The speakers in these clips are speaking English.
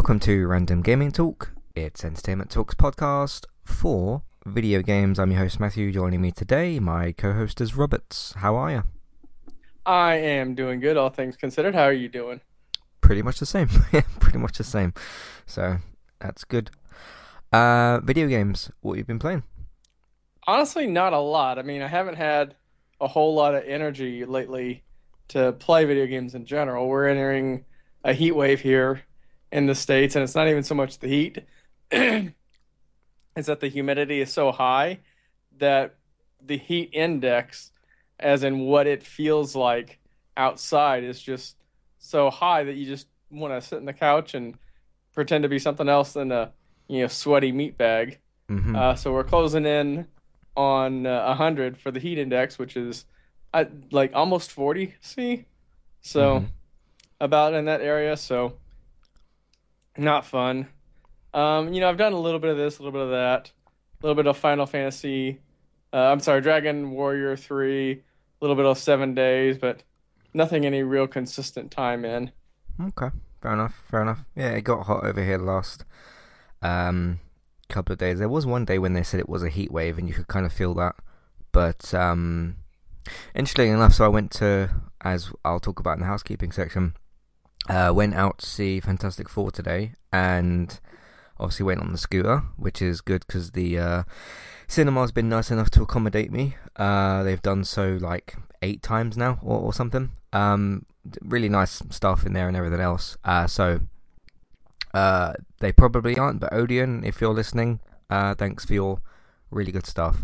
Welcome to Random Gaming Talk. It's Entertainment Talks podcast for video games. I'm your host Matthew. Joining me today, my co-host is Roberts. How are you? I am doing good, all things considered. How are you doing? Pretty much the same. Yeah, pretty much the same. So that's good. Video games. What you've been playing? Honestly, not a lot. I mean, I haven't had a whole lot of energy lately to play video games in general. We're entering a heat wave here in the States, and it's not even so much the heat. It's that the humidity is so high that the heat index, as in what it feels like outside, is just so high that you just want to sit in the couch and pretend to be something else than a sweaty meat bag. Mm-hmm. So we're closing in on 100 for the heat index, which is like almost 40 C. Mm-hmm. So about in that area. So not fun. I've done a little bit of this, a little bit of that, a little bit of Final Fantasy. I'm sorry, Dragon Warrior 3, a little bit of 7 Days, but nothing any real consistent time in. Okay. Fair enough. Fair enough. Yeah, it got hot over here the last couple of days. There was one day when they said it was a heat wave, and you could kind of feel that. But interestingly enough, so I went to, as I'll talk about in the housekeeping section, went out to see Fantastic Four today, and obviously went on the scooter, which is good because the cinema's been nice enough to accommodate me. They've done so like 8 times now or something. Really nice stuff in there and everything else. So they probably aren't, but Odeon, if you're listening, thanks for your really good stuff.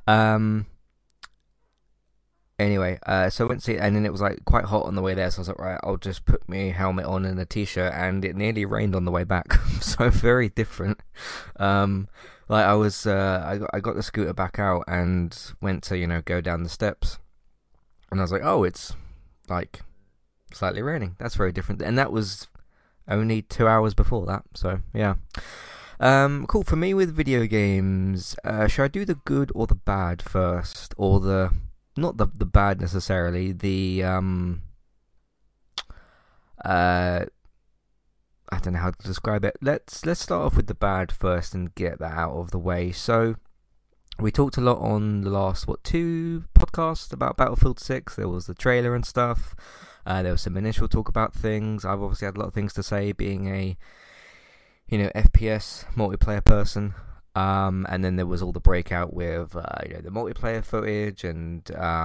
Anyway, so I went to see it, and then it was like quite hot on the way there, so I was like, right, I'll just put my helmet on and a t-shirt, and it nearly rained on the way back. So very different. Like I got the scooter back out and went to go down the steps, and I was like, oh, it's like slightly raining. That's very different, and that was only 2 hours before that. So yeah. Cool. For me with video games, should I do the good or the bad first, or the not the bad necessarily, the I don't know how to describe it. Let's start off with the bad first and get that out of the way. So we talked a lot on the last 2 podcasts about Battlefield 6. There was the trailer and stuff. There was some initial talk about things. I've obviously had a lot of things to say, being a FPS multiplayer person. And then there was all the breakout with the multiplayer footage and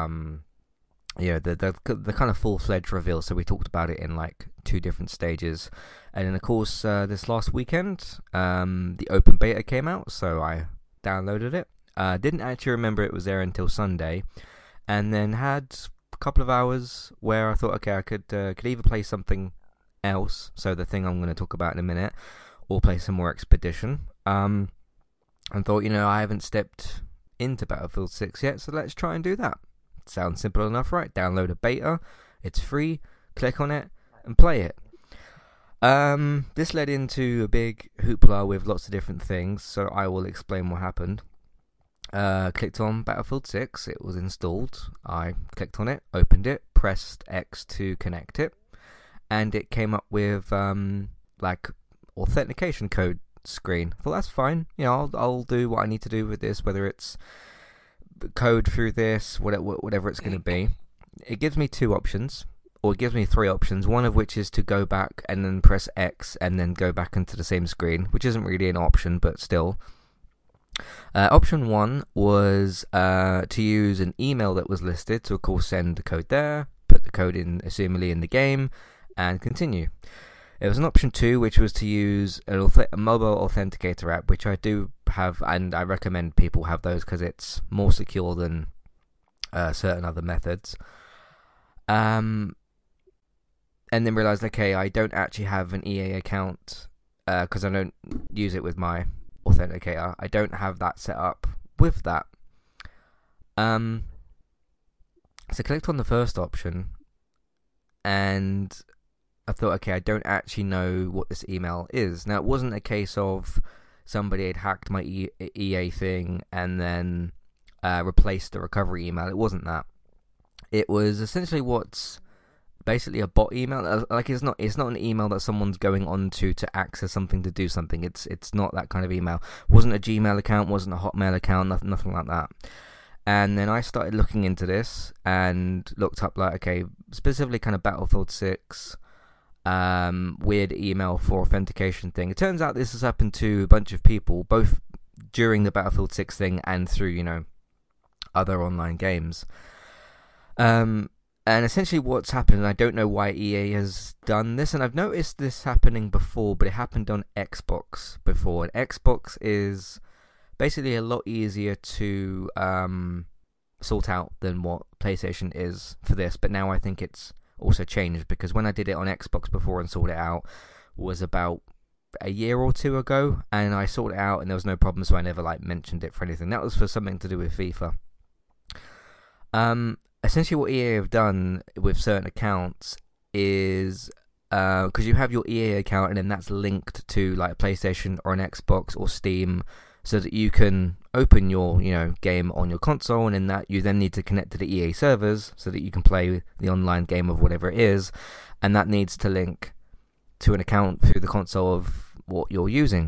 the kind of full-fledged reveal. So we talked about it in like 2 different stages. And then of course this last weekend the open beta came out, so I downloaded it. Didn't actually remember it was there until Sunday, and then had a couple of hours where I thought, okay, I could either play something else, so the thing I'm going to talk about in a minute, or play some more Expedition. And thought, I haven't stepped into Battlefield 6 yet, so let's try and do that. Sounds simple enough, right? Download a beta, it's free, click on it, and play it. This led into a big hoopla with lots of different things, so I will explain what happened. Clicked on Battlefield 6, it was installed. I clicked on it, opened it, pressed X to connect it, and it came up with like authentication code screen. I thought that's fine. I'll do what I need to do with this, whether it's code through this, whatever it's going to be. It gives me 2 options, or it gives me 3 options, one of which is to go back and then press X and then go back into the same screen, which isn't really an option, but still. Option 1 was to use an email that was listed, to of course send the code there, put the code in, assumably in the game, and continue. There was an option 2, which was to use a mobile authenticator app, which I do have, and I recommend people have those because it's more secure than certain other methods. And then realised, okay, I don't actually have an EA account because I don't use it with my authenticator. I don't have that set up with that. So I clicked on the first option, and I thought, okay, I don't actually know what this email is. Now, it wasn't a case of somebody had hacked my EA thing and then replaced the recovery email. It wasn't that. It was essentially what's basically a bot email. Like it's not an email that someone's going on to access something, to do something. It's not that kind of email. Wasn't a Gmail account, wasn't a Hotmail account, nothing like that. And then I started looking into this and looked up, like, okay, specifically kind of Battlefield 6 weird email for authentication thing. It turns out this has happened to a bunch of people, both during the Battlefield 6 thing and through, other online games. And essentially what's happened, and I don't know why EA has done this, and I've noticed this happening before, but it happened on Xbox before. And Xbox is basically a lot easier to sort out than what PlayStation is for this. But now I think it's also changed, because when I did it on Xbox before and sorted it out was about a year or two ago, and I sorted it out and there was no problem, so I never mentioned it for anything. That was for something to do with FIFA. Essentially what EA have done with certain accounts is, because you have your EA account and then that's linked to like a PlayStation or an Xbox or Steam, so that you can open your game on your console, and in that you then need to connect to the EA servers so that you can play the online game of whatever it is, and that needs to link to an account through the console of what you're using.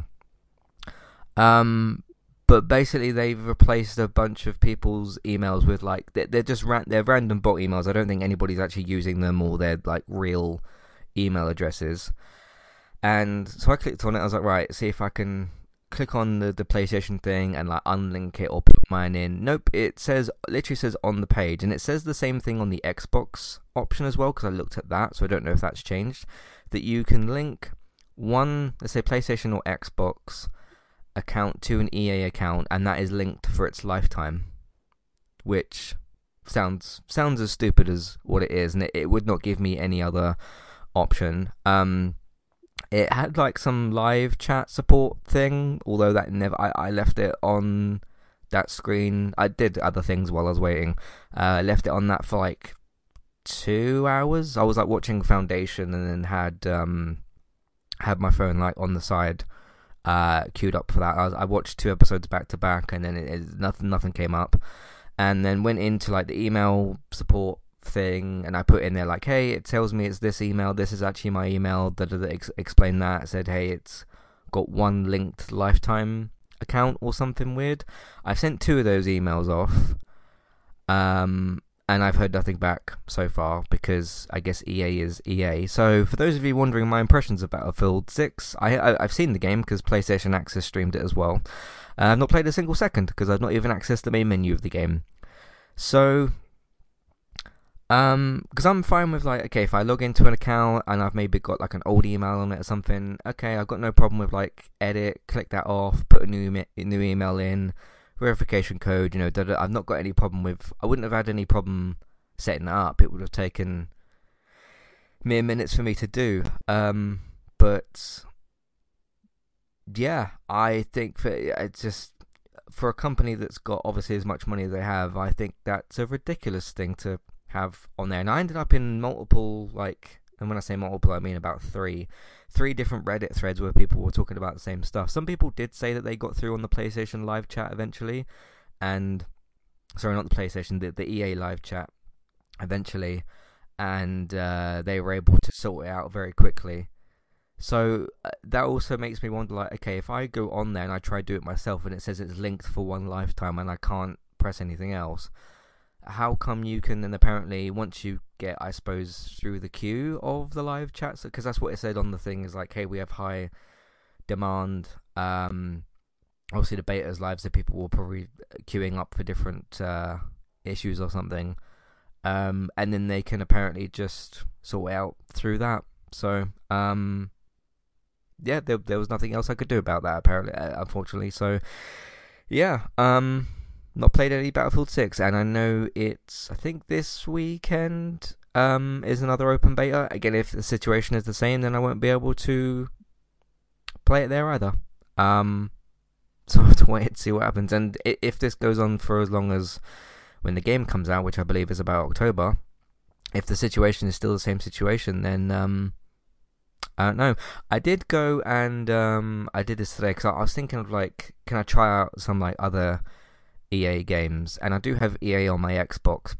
But basically, they've replaced a bunch of people's emails with they're random bot emails. I don't think anybody's actually using them, or they're like real email addresses. And so I clicked on it. I was like, right, see if I can click on the PlayStation thing and unlink it or put mine in. Nope, literally says on the page, and it says the same thing on the Xbox option as well, because I looked at that, so I don't know if that's changed. That you can link one, let's say PlayStation or Xbox account to an EA account, and that is linked for its lifetime, which sounds as stupid as what it is, and it would not give me any other option. It had some live chat support thing, although that never, I left it on that screen. I did other things while I was waiting. I left it on that for 2 hours. I was watching Foundation, and then had my phone on the side, queued up for that. I watched 2 episodes back to back, and then nothing came up, and then went into the email support thing, and I put in there hey, it tells me it's this email, this is actually my email, explain that. It said, hey, it's got one linked lifetime account or something weird. I've sent 2 of those emails off, and I've heard nothing back so far, because I guess EA is EA. So for those of you wondering my impressions of Battlefield 6, I've seen the game because PlayStation Access streamed it as well. I've not played a single second because I've not even accessed the main menu of the game. So because I'm fine with okay, if I log into an account and I've maybe got an old email on it or something, okay, I've got no problem with edit, click that off, put a new email in, verification code, I've not got any problem with. I wouldn't have had any problem setting that up. It would have taken mere minutes for me to do. But yeah, I think for a company that's got obviously as much money as they have, I think that's a ridiculous thing to have on there. And I ended up in multiple, and when I say multiple, I mean about three different Reddit threads where people were talking about the same stuff. Some people did say that they got through on the PlayStation live chat eventually, and sorry, not the PlayStation, the EA live chat eventually, and they were able to sort it out very quickly. So that also makes me wonder, okay, if I go on there and I try to do it myself and it says it's linked for one lifetime and I can't press anything else, how come you can then apparently, once you get, I suppose, through the queue of the live chats, because that's what it said on the thing, is hey, we have high demand. Obviously the beta's live, so people will probably queuing up for different issues or something, and then they can apparently just sort it out through that. So yeah, there was nothing else I could do about that apparently, unfortunately. So yeah, not played any Battlefield 6, and I know I think this weekend is another open beta. Again, if the situation is the same, then I won't be able to play it there either. So I have to wait and see what happens. And if this goes on for as long as when the game comes out, which I believe is about October, if the situation is still the same situation, then I don't know. I did go and I did this today because I was thinking of can I try out some other EA games, and I do have EA on my Xbox, but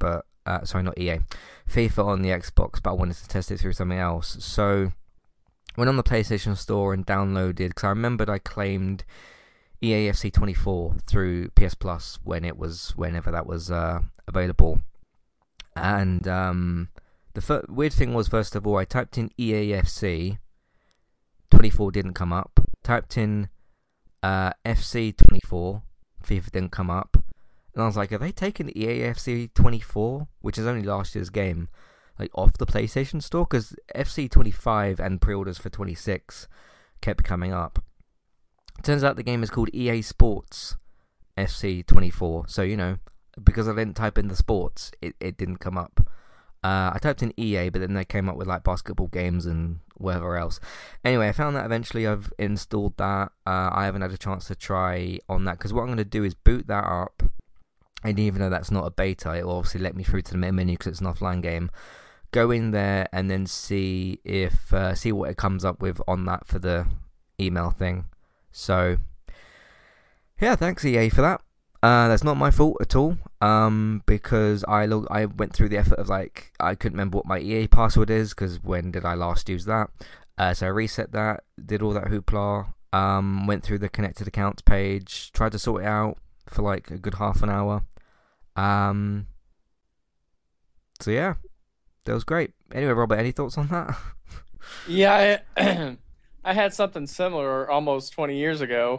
sorry, not EA, FIFA on the Xbox, but I wanted to test it through something else. So went on the PlayStation Store and downloaded, because I remembered I claimed EA FC 24 through PS Plus whenever that was available. And the weird thing was, first of all, I typed in EA FC 24, didn't come up. Typed in FC 24, FIFA didn't come up. And I was like, are they taking EA FC 24, which is only last year's game, like off the PlayStation Store? Because FC 25 and pre-orders for 26 kept coming up. Turns out the game is called EA Sports FC 24. So, you know, because I didn't type in the sports, it didn't come up. I typed in EA, but then they came up with like basketball games and whatever else. Anyway, I found that eventually. I've installed that. I haven't had a chance to try on that, because what I'm going to do is boot that up. And even though that's not a beta, it will obviously let me through to the main menu because it's an offline game. Go in there and then see what it comes up with on that for the email thing. So, yeah, thanks EA for that. That's not my fault at all, because I went through the effort of, like, I couldn't remember what my EA password is, because when did I last use that? So I reset that, did all that hoopla, went through the connected accounts page, tried to sort it out for like a good half an hour. So yeah, that was great. Anyway, Robert, any thoughts on that? Yeah, I had something similar almost 20 years ago.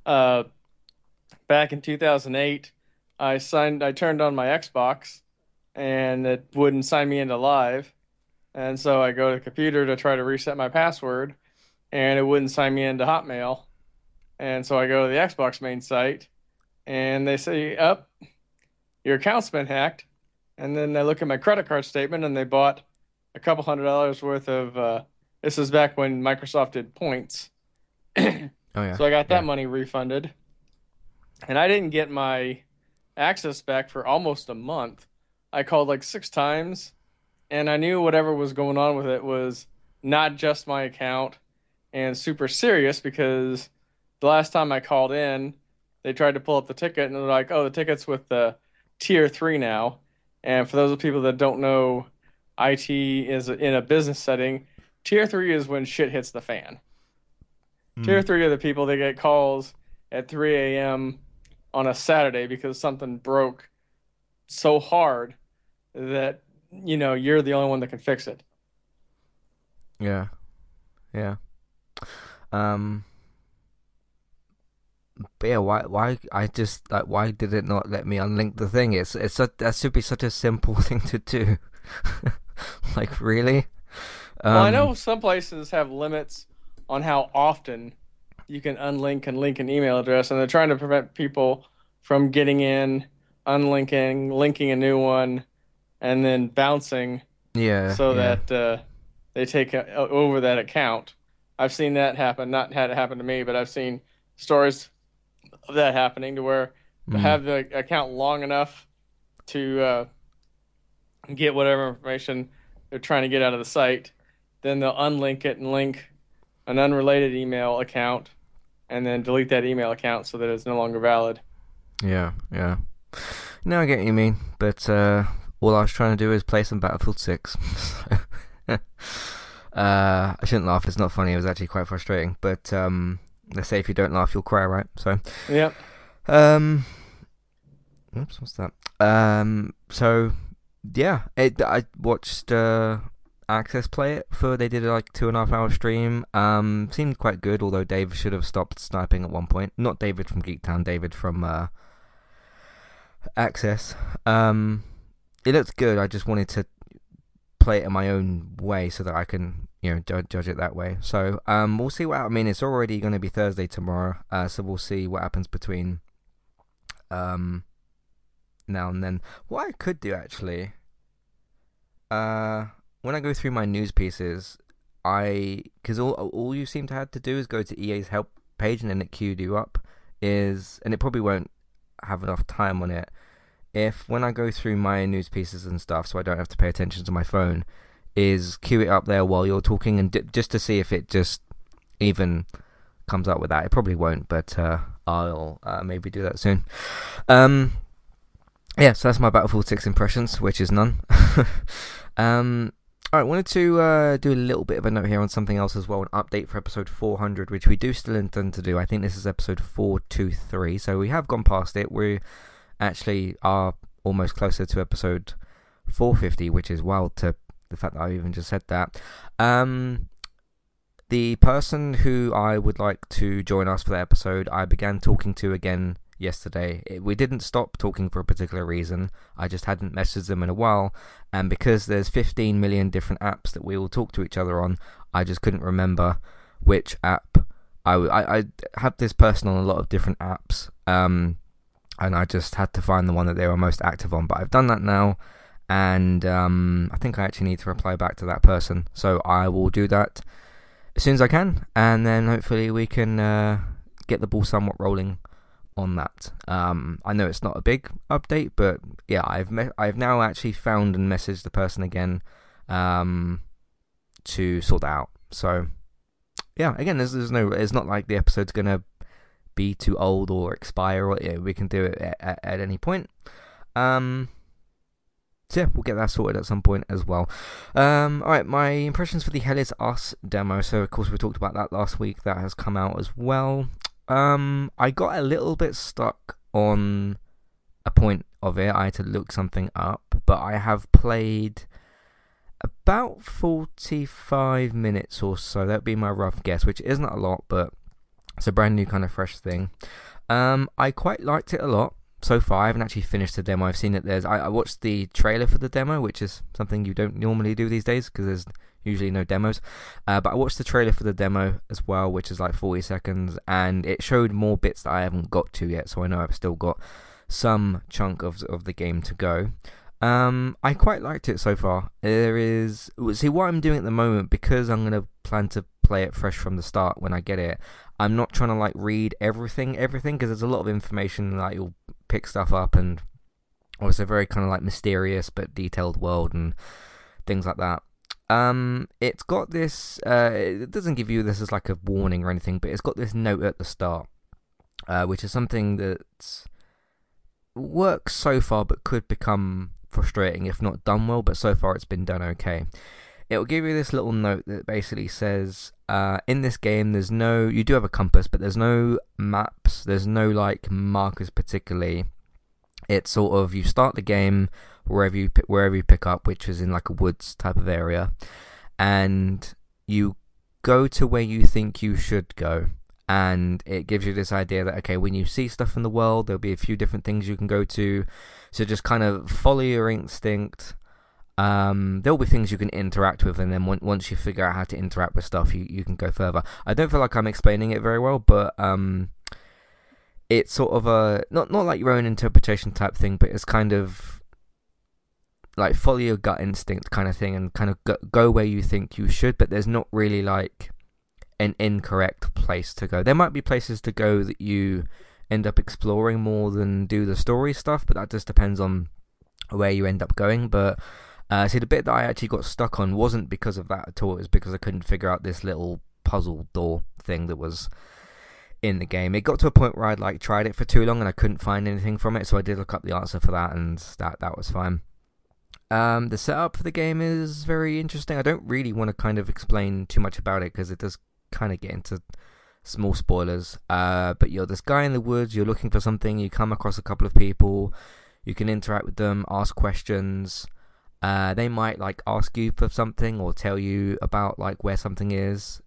Back in 2008, I turned on my Xbox, and it wouldn't sign me into Live. And so I go to the computer to try to reset my password, and it wouldn't sign me into Hotmail. And so I go to the Xbox main site, and they say, your account's been hacked. And then I look at my credit card statement, and they bought a couple $100 worth of, this is back when Microsoft did points. Oh, yeah. So I got that money refunded. And I didn't get my access back for almost a month. I called like 6 times, and I knew whatever was going on with it was not just my account and super serious, because the last time I called in, they tried to pull up the ticket, and they're like, oh, the ticket's with the Tier 3 now. And for those people that don't know, IT is in a business setting. Tier 3 is when shit hits the fan. Tier 3 are the people that get calls at 3 a.m. on a Saturday because something broke so hard that, you know, you're the only one that can fix it. Yeah. Yeah. But yeah, why did it not let me unlink the thing? That should be such a simple thing to do. Like, really? Well, I know some places have limits on how often you can unlink and link an email address, and they're trying to prevent people from getting in, unlinking, linking a new one, and then bouncing. Yeah. So that they take over that account. I've seen that happen. Not had it happen to me, but I've seen stories of that happening, to where they have the account long enough to get whatever information they're trying to get out of the site. Then they'll unlink it and link an unrelated email account, and then delete that email account so that it's no longer valid. Yeah. No, I get what you mean, but all I was trying to do is play some Battlefield 6. I shouldn't laugh, it's not funny, it was actually quite frustrating, but they say if you don't laugh, you'll cry, right? So, yep. Oops, what's that? So, yeah, I watched Access play it they did like 2.5 hour stream. Seemed quite good, although Dave should have stopped sniping at one point. Not David from Geektown, David from Access. It looked good. I just wanted to play it in my own way so that I can, you know, judge it that way. So we'll see what. I mean, it's already going to be Thursday tomorrow, so we'll see what happens between now and then. What I could do actually, when I go through my news pieces, because all you seem to have to do is go to EA's help page, and then it queued you up. And it probably won't have enough time on it. If when I go through my news pieces and stuff, so I don't have to pay attention to my phone, is queue it up there while you're talking, and just to see if it just even comes up with that. It probably won't, but I'll maybe do that soon. yeah, so that's my Battlefield 6 impressions, which is none. um, Alright, wanted to do a little bit of a note here on something else as well, an update for episode 400, which we do still intend to do. I think this is episode 423, so we have gone past it. We actually are almost closer to episode 450, which is wild to the fact that I even just said that. The person who I would like to join us for that episode, I began talking to again yesterday. We didn't stop talking for a particular reason. I just hadn't messaged them in a while, and because there's 15 million different apps that we all talk to each other on, I just couldn't remember which app. I have this person on a lot of different apps, and I just had to find the one that they were most active on. But I've done that now, and I think I actually need to reply back to that person, so I will do that as soon as I can, and then hopefully we can get the ball somewhat rolling on that. I know it's not a big update, but yeah, I've now actually found and messaged the person again to sort that out. So yeah, again, there's no, it's not like the episode's gonna be too old or expire, or we can do it at any point. So yeah, we'll get that sorted at some point as well. Alright, my impressions for the Hell Is Us demo. So of course we talked about that last week. That has come out as well. I got a little bit stuck on a point of it. I had to look something up, but I have played about 45 minutes or so. That would be my rough guess, which isn't a lot, but it's a brand new kind of fresh thing. I quite liked it a lot so far. I haven't actually finished the demo. I've seen that I watched the trailer for the demo, which is something you don't normally do these days because there's usually no demos, but I watched the trailer for the demo as well, which is like 40 seconds, and it showed more bits that I haven't got to yet, so I know I've still got some chunk of the game to go. I quite liked it so far. See what I'm doing at the moment, because I'm going to plan to play it fresh from the start when I get it. I'm not trying to like read everything, because there's a lot of information, like you'll pick stuff up, and it's a very kind of like mysterious but detailed world and things like that. It's got this, it doesn't give you this as like a warning or anything, but it's got this note at the start, which is something that works so far but could become frustrating if not done well, but so far it's been done okay. It'll give you this little note that basically says, in this game you do have a compass, but there's no maps, there's no like markers particularly. It's sort of, you start the game wherever you pick up, which is in like a woods type of area, and you go to where you think you should go, and it gives you this idea that, okay, when you see stuff in the world, there'll be a few different things you can go to, so just kind of follow your instinct. There'll be things you can interact with, and then once you figure out how to interact with stuff, you can go further. I don't feel like I'm explaining it very well, but it's sort of a not like your own interpretation type thing, but it's kind of like follow your gut instinct kind of thing, and kind of go where you think you should, but there's not really like an incorrect place to go. There might be places to go that you end up exploring more than do the story stuff, but that just depends on where you end up going. But see, the bit that I actually got stuck on wasn't because of that at all. It was because I couldn't figure out this little puzzle door thing that was in the game. It got to a point where I'd like tried it for too long and I couldn't find anything from it, so I did look up the answer for that, and that was fine. The setup for the game is very interesting. I don't really want to kind of explain too much about it because it does kind of get into small spoilers. But you're this guy in the woods, you're looking for something, you come across a couple of people, you can interact with them, ask questions. They might like ask you for something or tell you about like where something is.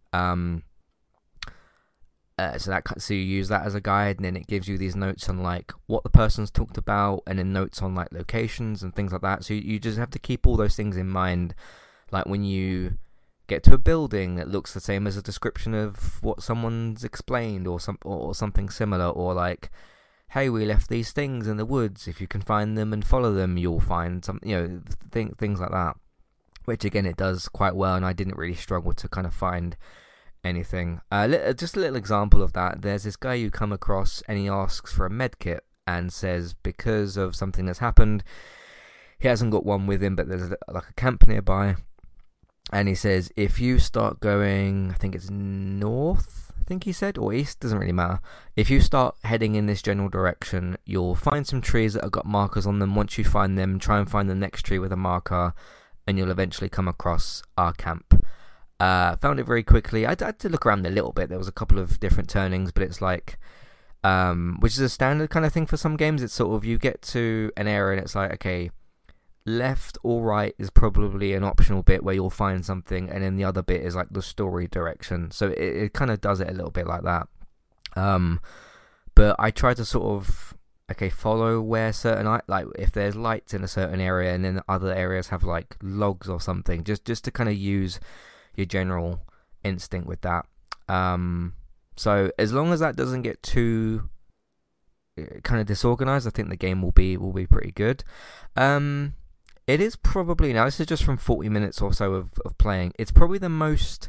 So you use that as a guide, and then it gives you these notes on like what the person's talked about, and then notes on like locations and things like that. So you just have to keep all those things in mind, like when you get to a building that looks the same as a description of what someone's explained, or something similar, or like, hey, we left these things in the woods, if you can find them and follow them, you'll find some, things like that, which again it does quite well, and I didn't really struggle to kind of find anything. Just a little example of that, there's this guy you come across, and he asks for a med kit and says because of something that's happened, he hasn't got one with him, but there's like a camp nearby, and he says if you start going, I think it's north, think he said, or east, doesn't really matter. If you start heading in this general direction, you'll find some trees that have got markers on them. Once you find them, try and find the next tree with a marker, and you'll eventually come across our camp. Found it very quickly. I had to look around a little bit. There was a couple of different turnings, but it's like, which is a standard kind of thing for some games. It's sort of, you get to an area and it's like, okay, left or right is probably an optional bit where you'll find something, and then the other bit is like the story direction. So it kind of does it a little bit like that. But I try to sort of, okay, follow where certain, like if there's lights in a certain area and then other areas have like logs or something, just to kind of use your general instinct with that. So as long as that doesn't get too kind of disorganized, I think the game will be pretty good. It is probably, now this is just from 40 minutes or so of playing, it's probably the most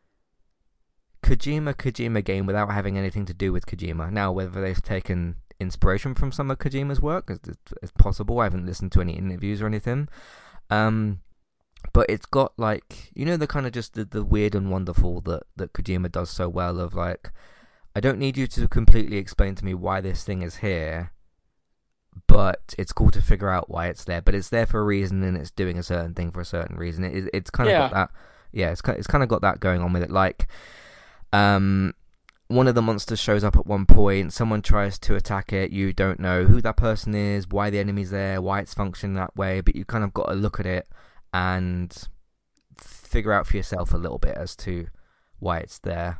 Kojima game without having anything to do with Kojima. Now, whether they've taken inspiration from some of Kojima's work is possible. I haven't listened to any interviews or anything. But it's got, like, you know, the kind of just the weird and wonderful that Kojima does so well of, like, I don't need you to completely explain to me why this thing is here, but it's cool to figure out why it's there. But it's there for a reason, and it's doing a certain thing for a certain reason. It's kind of got that, yeah. It's kind of got that going on with it. Like, one of the monsters shows up at one point. Someone tries to attack it. You don't know who that person is, why the enemy's there, why it's functioning that way. But you kind of got to look at it and figure out for yourself a little bit as to why it's there.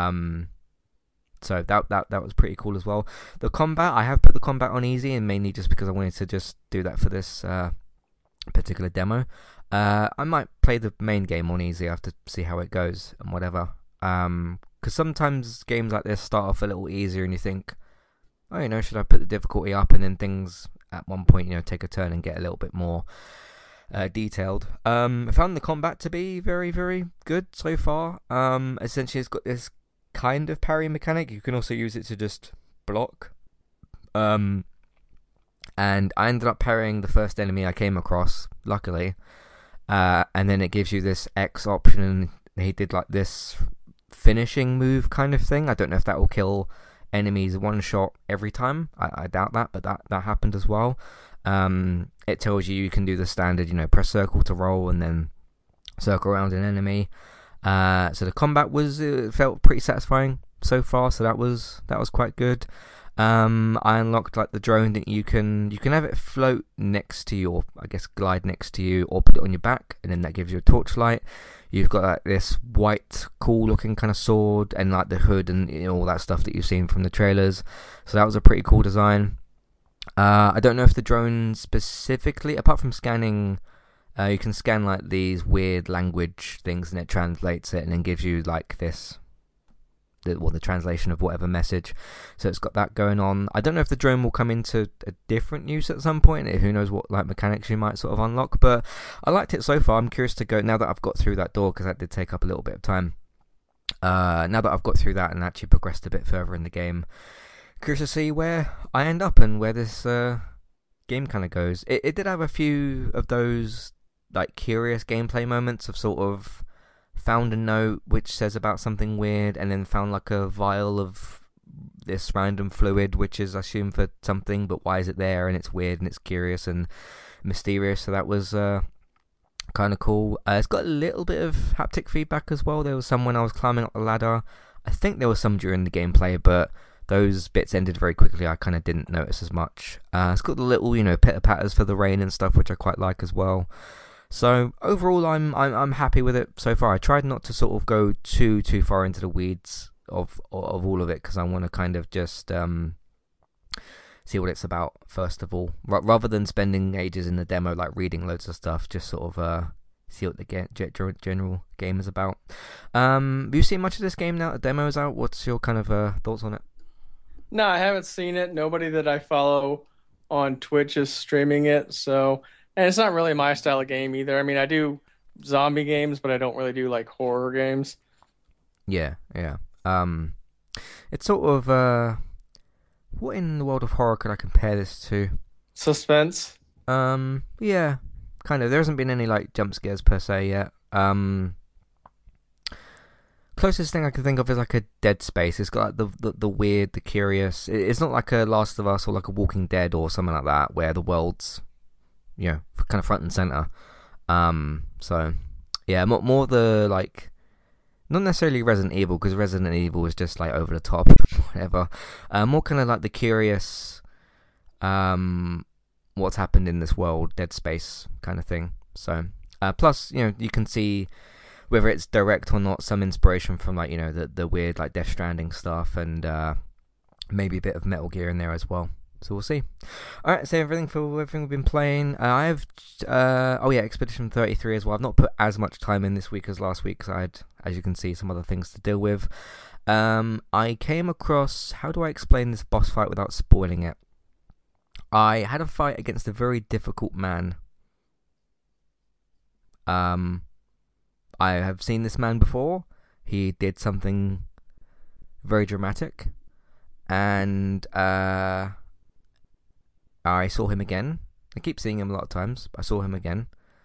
So that was pretty cool as well. The combat, I have put the combat on easy, and mainly just because I wanted to just do that for this particular demo. I might play the main game on easy. I have to see how it goes and whatever. Because sometimes games like this start off a little easier, and you think, oh, you know, should I put the difficulty up? And then things at one point, you know, take a turn and get a little bit more detailed. I found the combat to be very, very good so far. Essentially, it's got this kind of parry mechanic. You can also use it to just block. And I ended up parrying the first enemy I came across, luckily. And then it gives you this X option, and he did like this finishing move kind of thing. I don't know if that will kill enemies one shot every time. I doubt that, but that happened as well. It tells you can do the standard, you know, press circle to roll and then circle around an enemy. So the combat felt pretty satisfying so far. So that was quite good. I unlocked like the drone that you can have it float next to you, or I guess glide next to you, or put it on your back, and then that gives you a torchlight. You've got like this white, cool looking kind of sword, and like the hood and, you know, all that stuff that you've seen from the trailers. So that was a pretty cool design. I don't know if the drone specifically, apart from scanning, you can scan like these weird language things, and it translates it and then gives you like the translation of whatever message. So it's got that going on. I don't know if the drone will come into a different use at some point. Who knows what like mechanics you might sort of unlock, but I liked it so far. I'm curious to go now that I've got through that door, because that did take up a little bit of time. Now that I've got through that and actually progressed a bit further in the game, curious to see where I end up and where this game kind of goes. It did have a few of those like curious gameplay moments of sort of found a note which says about something weird, and then found like a vial of this random fluid which is assumed for something, but why is it there, and it's weird and it's curious and mysterious. So that was kind of cool. It's got a little bit of haptic feedback as well. There was some when I was climbing up the ladder. I think there was some during the gameplay, but those bits ended very quickly. I kind of didn't notice as much. It's got the little, you know, pitter patters for the rain and stuff, which I quite like as well. So overall, I'm happy with it so far. I tried not to sort of go too far into the weeds of all of it, because I want to kind of just see what it's about first of all, rather than spending ages in the demo like reading loads of stuff. Just sort of see what the general game is about. Have you seen much of this game now that the demo is out? What's your kind of thoughts on it? No, I haven't seen it. Nobody that I follow on Twitch is streaming it, so, and it's not really my style of game either. I mean, I do zombie games, but I don't really do like horror games. Yeah. It's sort of what in the world of horror could I compare this to? Suspense. Yeah, kind of. There hasn't been any like jump scares per se yet. Kind closest thing I can think of is like a Dead Space. It's got like the weird, the curious. It's not like a Last of Us or like a Walking Dead or something like that, where the world's, you know, kind of front and center. So yeah, more the like, not necessarily Resident Evil, because Resident Evil is just like over the top, whatever. More kind of like the curious, what's happened in this world, Dead Space kind of thing. So plus, you know, you can see whether it's direct or not, some inspiration from like, you know, the weird like Death Stranding stuff, and maybe a bit of Metal Gear in there as well. So we'll see. Alright, so everything we've been playing. I have Expedition 33 as well. I've not put as much time in this week as last week because I had, as you can see, some other things to deal with. I came across, how do I explain this boss fight without spoiling it? I had a fight against a very difficult man. I have seen this man before. He did something very dramatic, and I saw him again. I keep seeing him a lot of times, but I saw him again.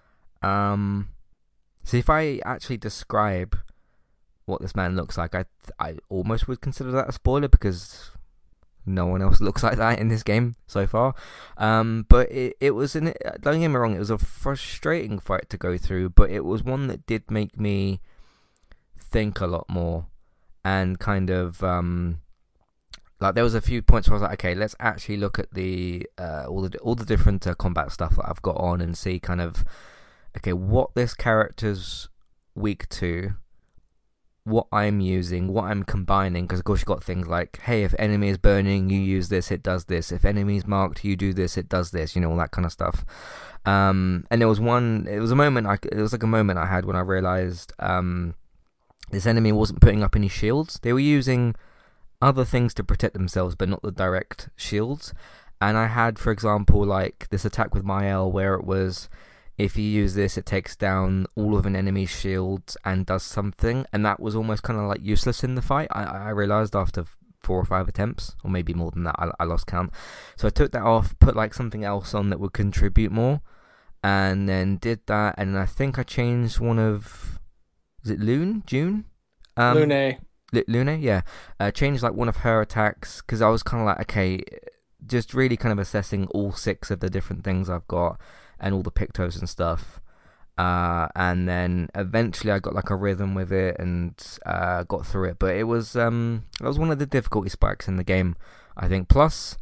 So if I actually describe what this man looks like, I almost would consider that a spoiler, because no one else looks like that in this game so far. But it was don't get me wrong, it was a frustrating fight to go through, but it was one that did make me think a lot more, and kind of like there was a few points where I was like, okay, let's actually look at the all the different combat stuff that I've got on, and see kind of, okay, what this character's weak to, what I'm using, what I'm combining, because of course you've got things like, hey, if enemy is burning, you use this, it does this. If enemy is marked, you do this, it does this. You know, all that kind of stuff. And there was a moment I had when I realized this enemy wasn't putting up any shields. They were using other things to protect themselves, but not the direct shields. And I had, for example, like this attack with Mael, where it was, if you use this, it takes down all of an enemy's shields and does something, and that was almost kind of like useless in the fight. I realized after 4 or 5 attempts, or maybe more than that, I lost count. So I took that off, put like something else on that would contribute more, and then did that. And I think I changed one of, is it June? Lune, yeah. Changed like one of her attacks, because I was kind of like, okay, just really kind of assessing all 6 of the different things I've got, and all the Pictos and stuff. And then eventually I got like a rhythm with it, and got through it. But it was one of the difficulty spikes in the game, I think. Plus,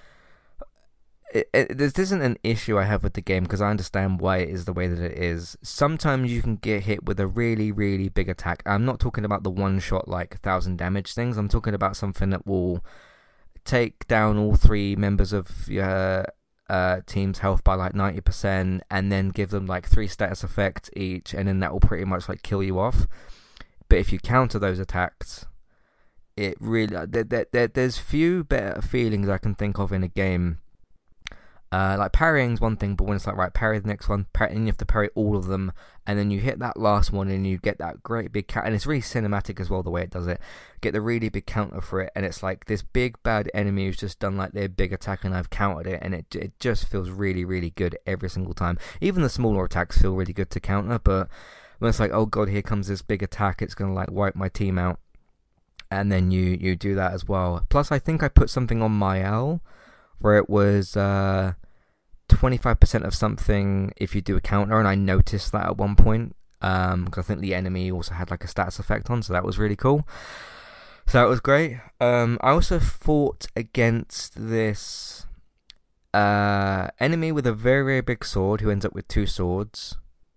this isn't an issue I have with the game, because I understand why it is the way that it is. Sometimes you can get hit with a really, really big attack. I'm not talking about the one-shot, like 1,000 damage things. I'm talking about something that will take down all 3 members of your team's health by like 90%, and then give them like 3 status effects each, and then that will pretty much like kill you off. But if you counter those attacks, it really there's few better feelings I can think of in a game. Like parrying's one thing, but when it's like, right, parry the next one, and you have to parry all of them, and then you hit that last one, and you get that great big and it's really cinematic as well, the way it does it. Get the really big counter for it, and it's like this big bad enemy who's just done like their big attack, and I've countered it, and it just feels really, really good every single time. Even the smaller attacks feel really good to counter, but when it's like, oh god, here comes this big attack, it's gonna like wipe my team out, and then you do that as well. Plus, I think I put something on Mael where it was 25% of something if you do a counter, and I noticed that at one point, because I think the enemy also had like a status effect on, so that was really cool. So that was great. I also fought against this enemy with a very, very big sword, who ends up with 2 swords,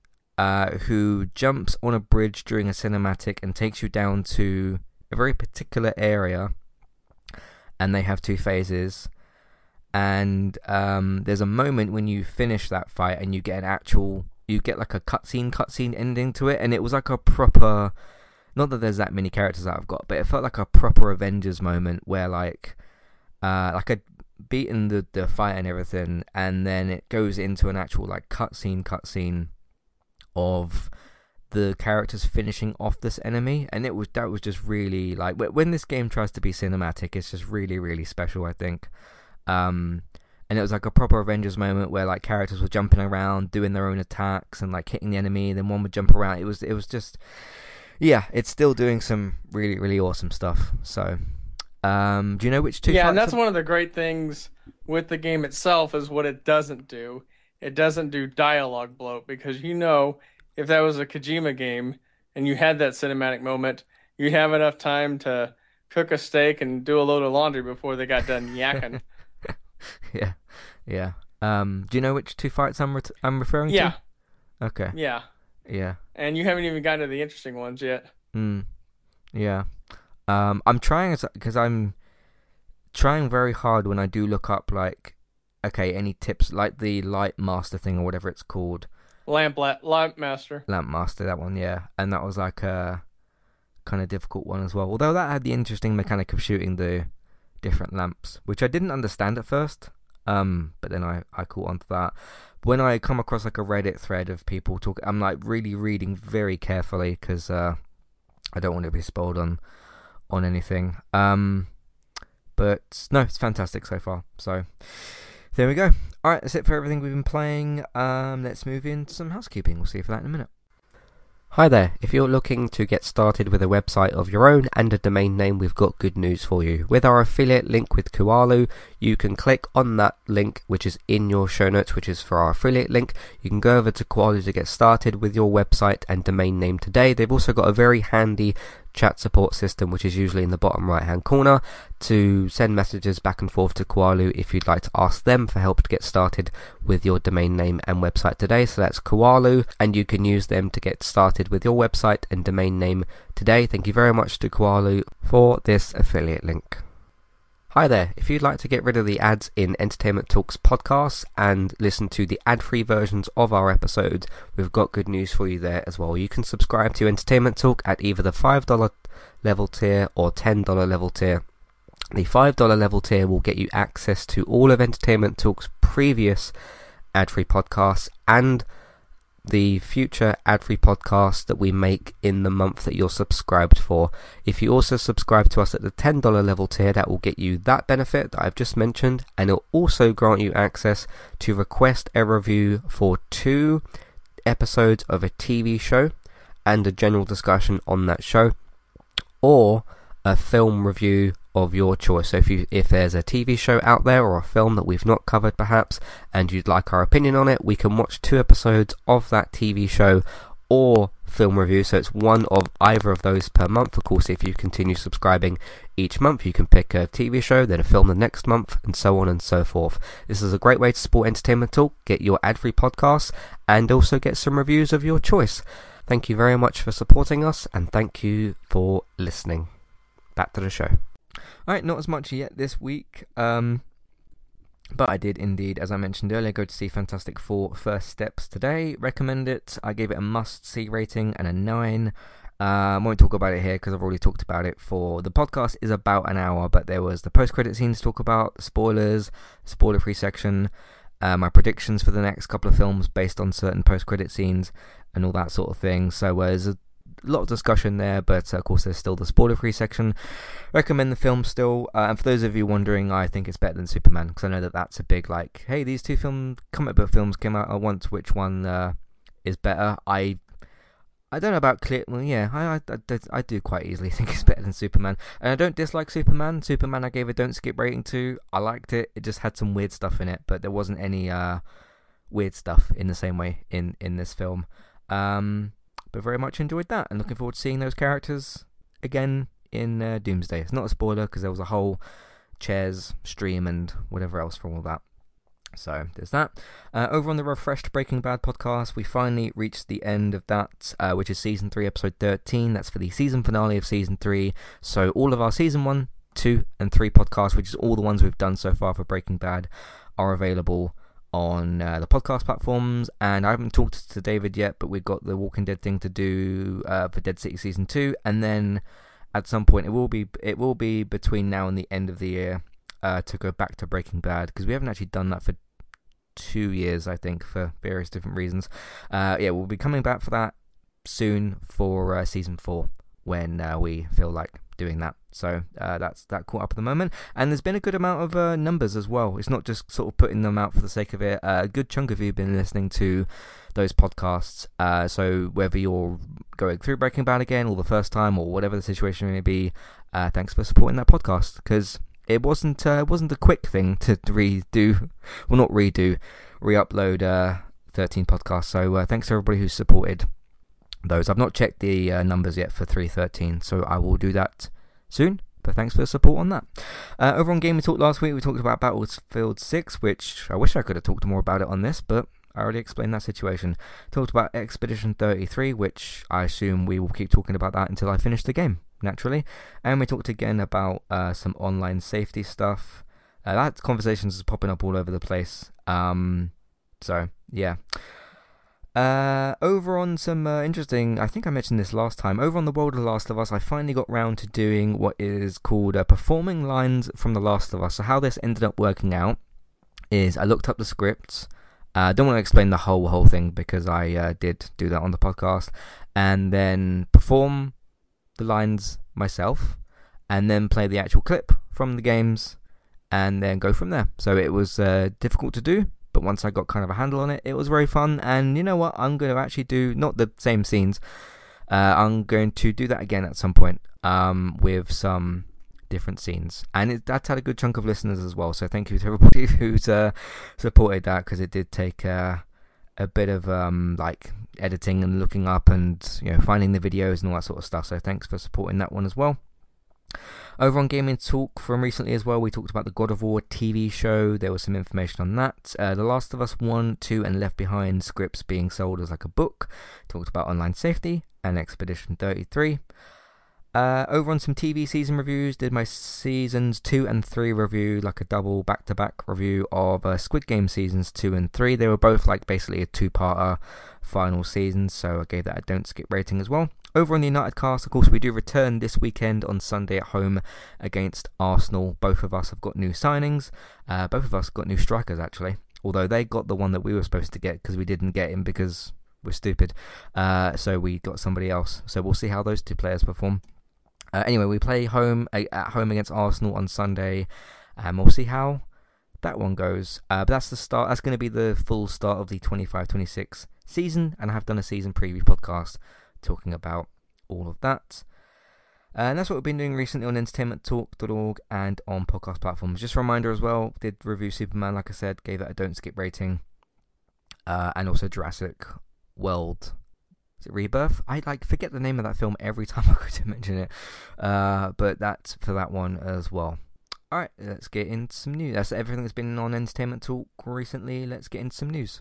who jumps on a bridge during a cinematic and takes you down to a very particular area, and they have 2 phases. And there's a moment when you finish that fight, and you get like a cutscene ending to it, and it was like a proper, not that there's that many characters that I've got, but it felt like a proper Avengers moment, where like I'd beaten the fight and everything, and then it goes into an actual like cutscene of the characters finishing off this enemy, and that was just really like, when this game tries to be cinematic, it's just really, really special, I think. And it was like a proper Avengers moment, where like characters were jumping around, doing their own attacks, and like hitting the enemy, and then one would jump around. It was yeah, it's still doing some really, really awesome stuff. So, do you know which two Yeah, and fights? that's one of the great things with the game itself is what it doesn't do. It doesn't do dialogue bloat because if that was a Kojima game and you had that cinematic moment, you'd have enough time to cook a steak and do a load of laundry before they got done yakking. Yeah, yeah. Do you know which two fights I'm referring to? Yeah, Okay. yeah. Yeah. And you haven't even gotten to the interesting ones yet. Mm. Yeah. I'm trying because I'm trying very hard when I do look up like, okay, any tips like the Light Master thing or whatever it's called, Lamp Master. Lamp Master, that one, yeah, and that was like a kind of difficult one as well. Although that had the interesting mechanic of shooting the different lamps, which I didn't understand at first. But then I caught on to that. When I come across like a Reddit thread of people talking, I'm like really reading very carefully because I don't want to be spoiled on anything. But no, it's fantastic so far. So there we go. All right, that's it for everything we've been playing. Let's move into some housekeeping. We'll see you for that in a minute. Hi there, if you're looking to get started with a website of your own and a domain name, we've got good news for you. With our affiliate link with Kualu, you can click on that link which is in your show notes, which is for our affiliate link. You can go over to Kualu to get started with your website and domain name today. They've also got a very handy chat support system, which is usually in the bottom right hand corner, to send messages back and forth to Kualu if you'd like to ask them for help to get started with your domain name and website today. So that's Kualu, and you can use them to get started with your website and domain name today. Thank you very much to Kualu for this affiliate link. Hi there, if you'd like to get rid of the ads in Entertainment Talks podcasts and listen to the ad-free versions of our episodes, we've got good news for you there as well. You can subscribe to Entertainment Talk at either the $5 level tier or $10 level tier. The $5 level tier will get you access to all of Entertainment Talk's previous ad-free podcasts and the future ad-free podcasts that we make in the month that you're subscribed for. If you also subscribe to us at the $10 level tier, that will get you that benefit that I've just mentioned, and it'll also grant you access to request a review for 2 episodes of a TV show and a general discussion on that show, or a film review of your choice. So if there's a TV show out there or a film that we've not covered perhaps and you'd like our opinion on it, we can watch 2 episodes of that TV show or film review. So it's one of either of those per month. Of course, if you continue subscribing each month, you can pick a TV show, then a film the next month, and so on and so forth. This is a great way to support Entertainment Talk, get your ad-free podcasts, and also get some reviews of your choice. Thank you very much for supporting us, and thank you for listening. Back to the show. Alright, not as much yet this week, but I did indeed, as I mentioned earlier, go to see Fantastic Four First Steps today. Recommend it. I gave it a must-see rating and a 9. I won't talk about it here because I've already talked about it. For the podcast is about an hour, but there was the post-credit scenes to talk about, spoilers, spoiler-free section, my predictions for the next couple of films based on certain post-credit scenes, and all that sort of thing. So there's a lot of discussion there, but of course there's still the spoiler-free section. Recommend the film still, and for those of you wondering, I think it's better than Superman, because I know that that's a big like, hey, these 2 comic book films came out at once, which one is better? I don't know about clear. Well, yeah, I do quite easily think it's better than Superman, and I don't dislike Superman. Superman I gave a don't skip rating to. I liked it. It just had some weird stuff in it, but there wasn't any weird stuff in the same way in this film. But very much enjoyed that, and looking forward to seeing those characters again in Doomsday. It's not a spoiler because there was a whole chairs stream and whatever else from all that. So there's that. Over on the Refreshed Breaking Bad podcast, we finally reached the end of that, which is season 3, episode 13. That's for the season finale of season 3. So all of our season 1, 2, and 3 podcasts, which is all the ones we've done so far for Breaking Bad, are available on the podcast platforms. And I haven't talked to David yet, but we've got the Walking Dead thing to do for Dead City season 2, and then at some point it will be between now and the end of the year to go back to Breaking Bad, because we haven't actually done that for 2 years, I think, for various different reasons. We'll be coming back for that soon for season 4, when we feel like doing that. So that's that caught up at the moment, and there's been a good amount of numbers as well. It's not just sort of putting them out for the sake of it. A good chunk of you have been listening to those podcasts. So whether you're going through Breaking Bad again, or the first time, or whatever the situation may be, thanks for supporting that podcast, because it wasn't a quick thing to re-upload 13 podcasts. So thanks to everybody who supported those. I've not checked the numbers yet for 313, so I will do that soon, but thanks for the support on that. Over on Game We Talked last week, we talked about Battlefield 6, which I wish I could have talked more about it on this, but I already explained that situation. Talked about Expedition 33, which I assume we will keep talking about that until I finish the game, naturally. And we talked again about some online safety stuff. That conversations is popping up all over the place. So, yeah. Over on some interesting, I think I mentioned this last time, over on the World of The Last of Us, I finally got round to doing what is called performing lines from The Last of Us. So how this ended up working out is I looked up the scripts. I don't want to explain the whole thing, because I did do that on the podcast, and then perform the lines myself, and then play the actual clip from the games, and then go from there. So it was difficult to do, but once I got kind of a handle on it, it was very fun. And you know what? I'm going to actually do, not the same scenes, I'm going to do that again at some point with some different scenes. And that's had a good chunk of listeners as well. So thank you to everybody who's supported that, because it did take a bit of like editing and looking up and finding the videos and all that sort of stuff. So thanks for supporting that one as well. Over on Gaming Talk from recently as well, we talked about the God of War TV show. There was some information on that. The Last of Us 1, 2 and Left Behind scripts being sold as like a book. Talked about online safety and Expedition 33. Over on some TV season reviews, did my seasons 2 and 3 review, like a double back-to-back review of Squid Game seasons 2 and 3. They were both like basically a two-parter final season, so I gave that a don't skip rating as well. Over on the United Cast, of course, we do return this weekend on Sunday at home against Arsenal. Both of us have got new signings. Both of us got new strikers, actually. Although they got the one that we were supposed to get, because we didn't get him because we're stupid. So we got somebody else. So we'll see how those two players perform. Anyway, we play at home against Arsenal on Sunday, and we'll see how that one goes. But that's the start. That's going to be the full start of the 25-26 season, and I have done a season preview podcast talking about all of that. And that's what we've been doing recently on entertainmenttalk.org and on podcast platforms. Just a reminder as well, did review Superman, like I said, gave it a don't skip rating. And also Jurassic World. Is it Rebirth? I forget the name of that film every time I go to mention it. But that's for that one as well. Alright, let's get into some news. That's everything that's been on Entertainment Talk recently. Let's get into some news.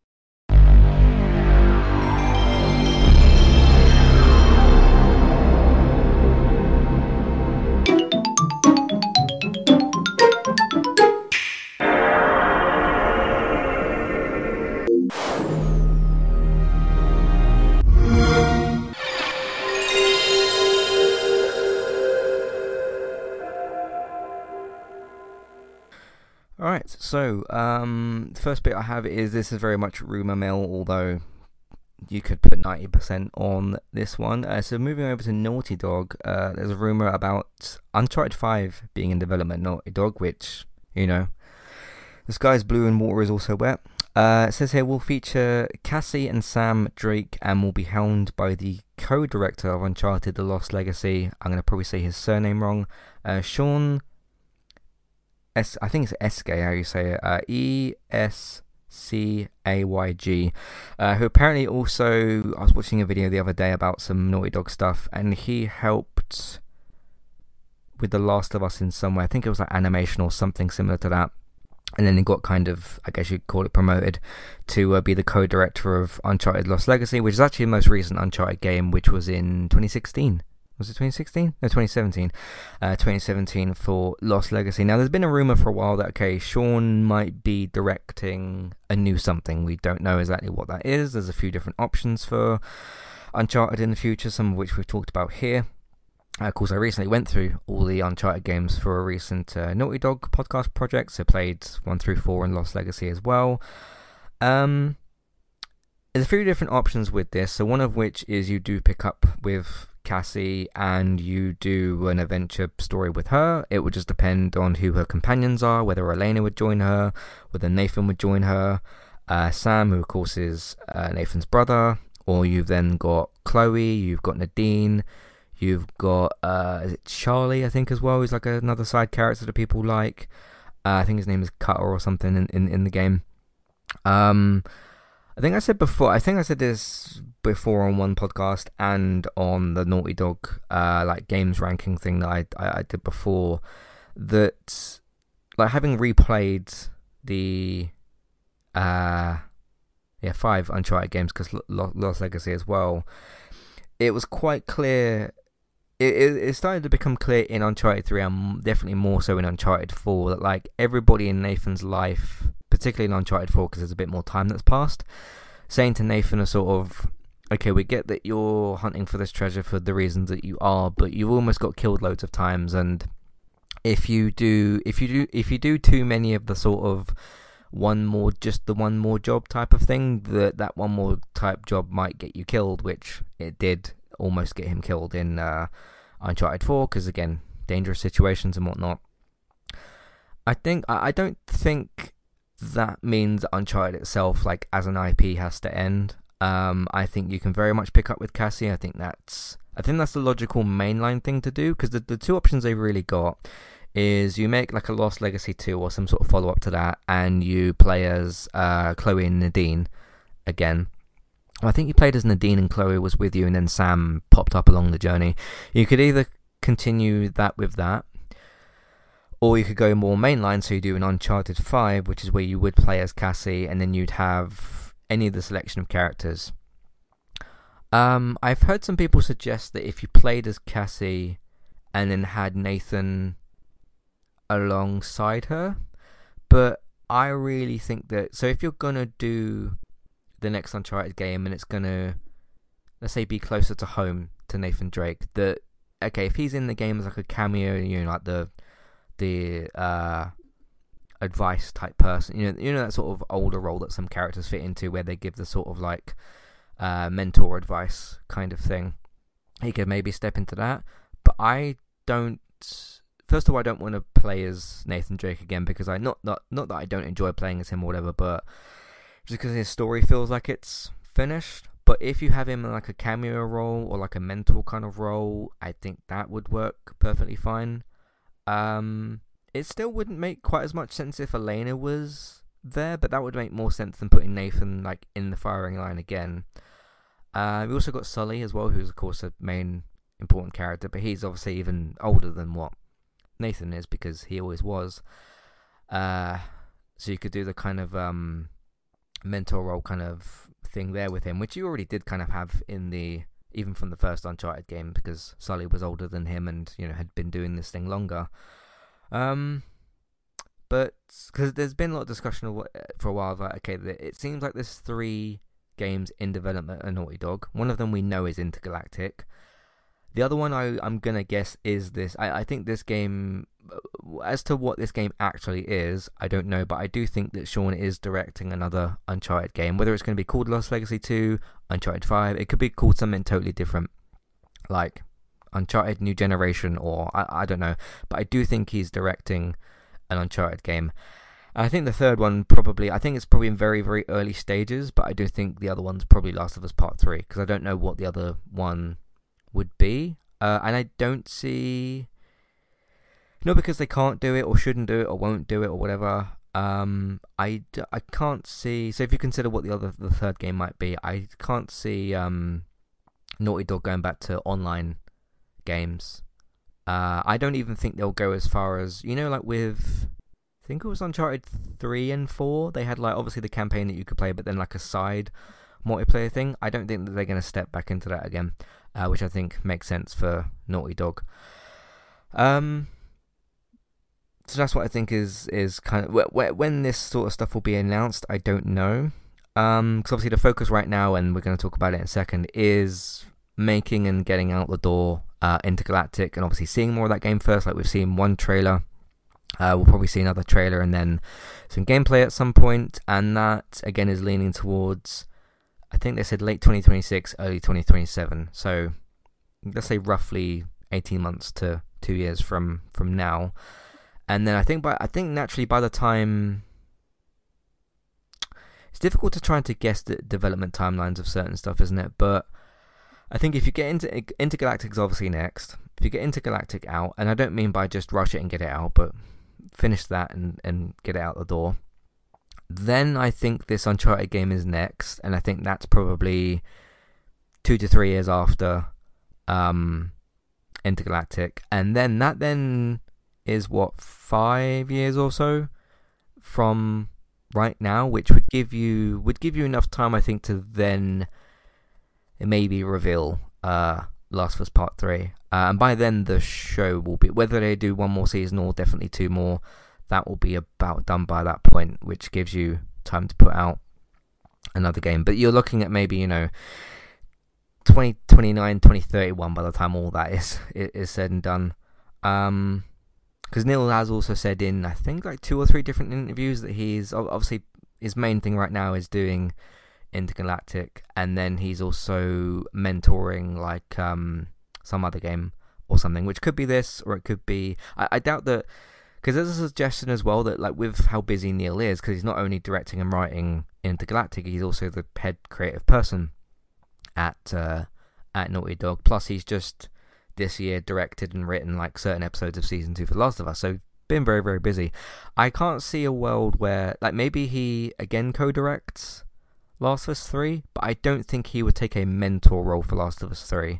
Alright, so the first bit I have is, this is very much rumour mill, although you could put 90% on this one. So moving over to Naughty Dog, there's a rumour about Uncharted 5 being in development, Naughty Dog, which, the sky's blue and water is also wet. It says here, will feature Cassie and Sam Drake and will be helmed by the co-director of Uncharted The Lost Legacy. I'm going to probably say his surname wrong. Sean... I think it's Escayg, how you say it. Escayg. Who apparently also, I was watching a video the other day about some Naughty Dog stuff, and he helped with The Last of Us in some way. I think it was like animation or something similar to that. And then he got kind of, I guess you'd call it, promoted to be the co-director of Uncharted Lost Legacy, which is actually the most recent Uncharted game, which was in 2016. Was it 2016? No, 2017. 2017 for Lost Legacy. Now, there's been a rumour for a while that, okay, Sean might be directing a new something. We don't know exactly what that is. There's a few different options for Uncharted in the future, some of which we've talked about here. Of course, I recently went through all the Uncharted games for a recent Naughty Dog podcast project, so played 1 through 4 and Lost Legacy as well. There's a few different options with this, so one of which is you do pick up with Cassie and you do an adventure story with her. It would just depend on who her companions are, whether Elena would join her, whether Nathan would join her, Sam, who of course is Nathan's brother, or you've then got Chloe, you've got Nadine, you've got is it Charlie, I think, as well, who's like another side character that people like. I think his name is Cutter or something in the game. I think I said this before on one podcast and on the Naughty Dog like games ranking thing that I did before, that like having replayed the 5 Uncharted games, because Lost Legacy as well, it was quite clear. It started to become clear in Uncharted 3 and definitely more so in Uncharted 4 that like everybody in Nathan's life, particularly in Uncharted 4 because there's a bit more time that's passed, saying to Nathan a sort of, okay, we get that you're hunting for this treasure for the reasons that you are, but you've almost got killed loads of times, and if you do too many of the sort of one more job type of thing, that one more type job might get you killed, which it did almost get him killed in Uncharted 4, because again, dangerous situations and whatnot. I don't think that means Uncharted itself, like as an IP, has to end. I think you can very much pick up with Cassie. I think that's the logical mainline thing to do, because the two options they've really got is you make like a Lost Legacy 2 or some sort of follow-up to that, and you play as Chloe and Nadine again. I think you played as Nadine and Chloe was with you, and then Sam popped up along the journey. You could either continue that with that, or you could go more mainline, so you do an Uncharted 5, which is where you would play as Cassie, and then you'd have any of the selection of characters. I've heard some people suggest that if you played as Cassie and then had Nathan alongside her, but I really think that, so if you're gonna do the next Uncharted game and it's gonna, let's say, be closer to home to Nathan Drake, that okay, if he's in the game as like a cameo, like the advice type person, you know that sort of older role that some characters fit into, where they give the sort of like mentor advice kind of thing, he could maybe step into that. But I don't. First of all, I don't want to play as Nathan Drake again, because not that I don't enjoy playing as him or whatever, but just because his story feels like it's finished. But if you have him in like a cameo role or like a mentor kind of role, I think that would work perfectly fine. It still wouldn't make quite as much sense if Elena was there, but that would make more sense than putting Nathan like in the firing line again. We also got Sully as well, who's of course a main important character, but he's obviously even older than what Nathan is, because he always was. So you could do the kind of mentor role kind of thing there with him, which you already did kind of have even from the first Uncharted game, because Sully was older than him and had been doing this thing longer. But because there's been a lot of discussion for a while about, okay, it seems like there's 3 games in development at Naughty Dog. One of them we know is Intergalactic. The other one I'm going to guess is this. I think this game, as to what this game actually is, I don't know, but I do think that Sean is directing another Uncharted game. Whether it's going to be called Lost Legacy 2, Uncharted 5, it could be called something totally different, like Uncharted New Generation, or I don't know. But I do think he's directing an Uncharted game. I think the third one I think it's probably in very, very early stages, but I do think the other one's probably Last of Us Part 3, because I don't know what the other one would be, and I don't see, not because they can't do it or shouldn't do it or won't do it or whatever, I can't see, so if you consider what the third game might be, I can't see Naughty Dog going back to online games. I don't even think they'll go as far as, like with, I think it was Uncharted 3 and 4, they had like obviously the campaign that you could play, but then like a side multiplayer thing. I don't think that they're going to step back into that again, which I think makes sense for Naughty Dog. So that's what I think is kind of when this sort of stuff will be announced. I don't know, because obviously the focus right now, and we're going to talk about it in a second, is making and getting out the door Intergalactic, and obviously seeing more of that game first. Like we've seen one trailer, we'll probably see another trailer, and then some gameplay at some point, and that again is leaning towards, I think they said late 2026, early 2027. So let's say roughly 18 months to 2 years from now. And then I think naturally by the time, it's difficult to try to guess the development timelines of certain stuff, isn't it? But I think if you get into Intergalactic's obviously next. If you get Intergalactic out, and I don't mean by just rush it and get it out, but finish that and get it out the door, then I think this Uncharted game is next, and I think that's probably 2 to 3 years after Intergalactic, and then that is what, 5 years or so from right now, which would give you enough time, I think, to then maybe reveal Last of Us Part 3. And by then the show will be, whether they do one more season or definitely 2 more, that will be about done by that point, which gives you time to put out another game. But you're looking at maybe, 2029, 2031 by the time all that is said and done. Because Neil has also said in, I think, like 2 or 3 different interviews that he's, obviously, his main thing right now is doing Intergalactic, and then he's also mentoring like some other game or something, which could be this, or it could be, I doubt that, because there's a suggestion as well that, like, with how busy Neil is, because he's not only directing and writing Intergalactic, he's also the head creative person at Naughty Dog, plus he's just this year directed and written like certain episodes of season 2 for The Last of Us, so been very, very busy. I can't see a world where, like, maybe he again co-directs Last of Us 3, but I don't think he would take a mentor role for Last of Us 3.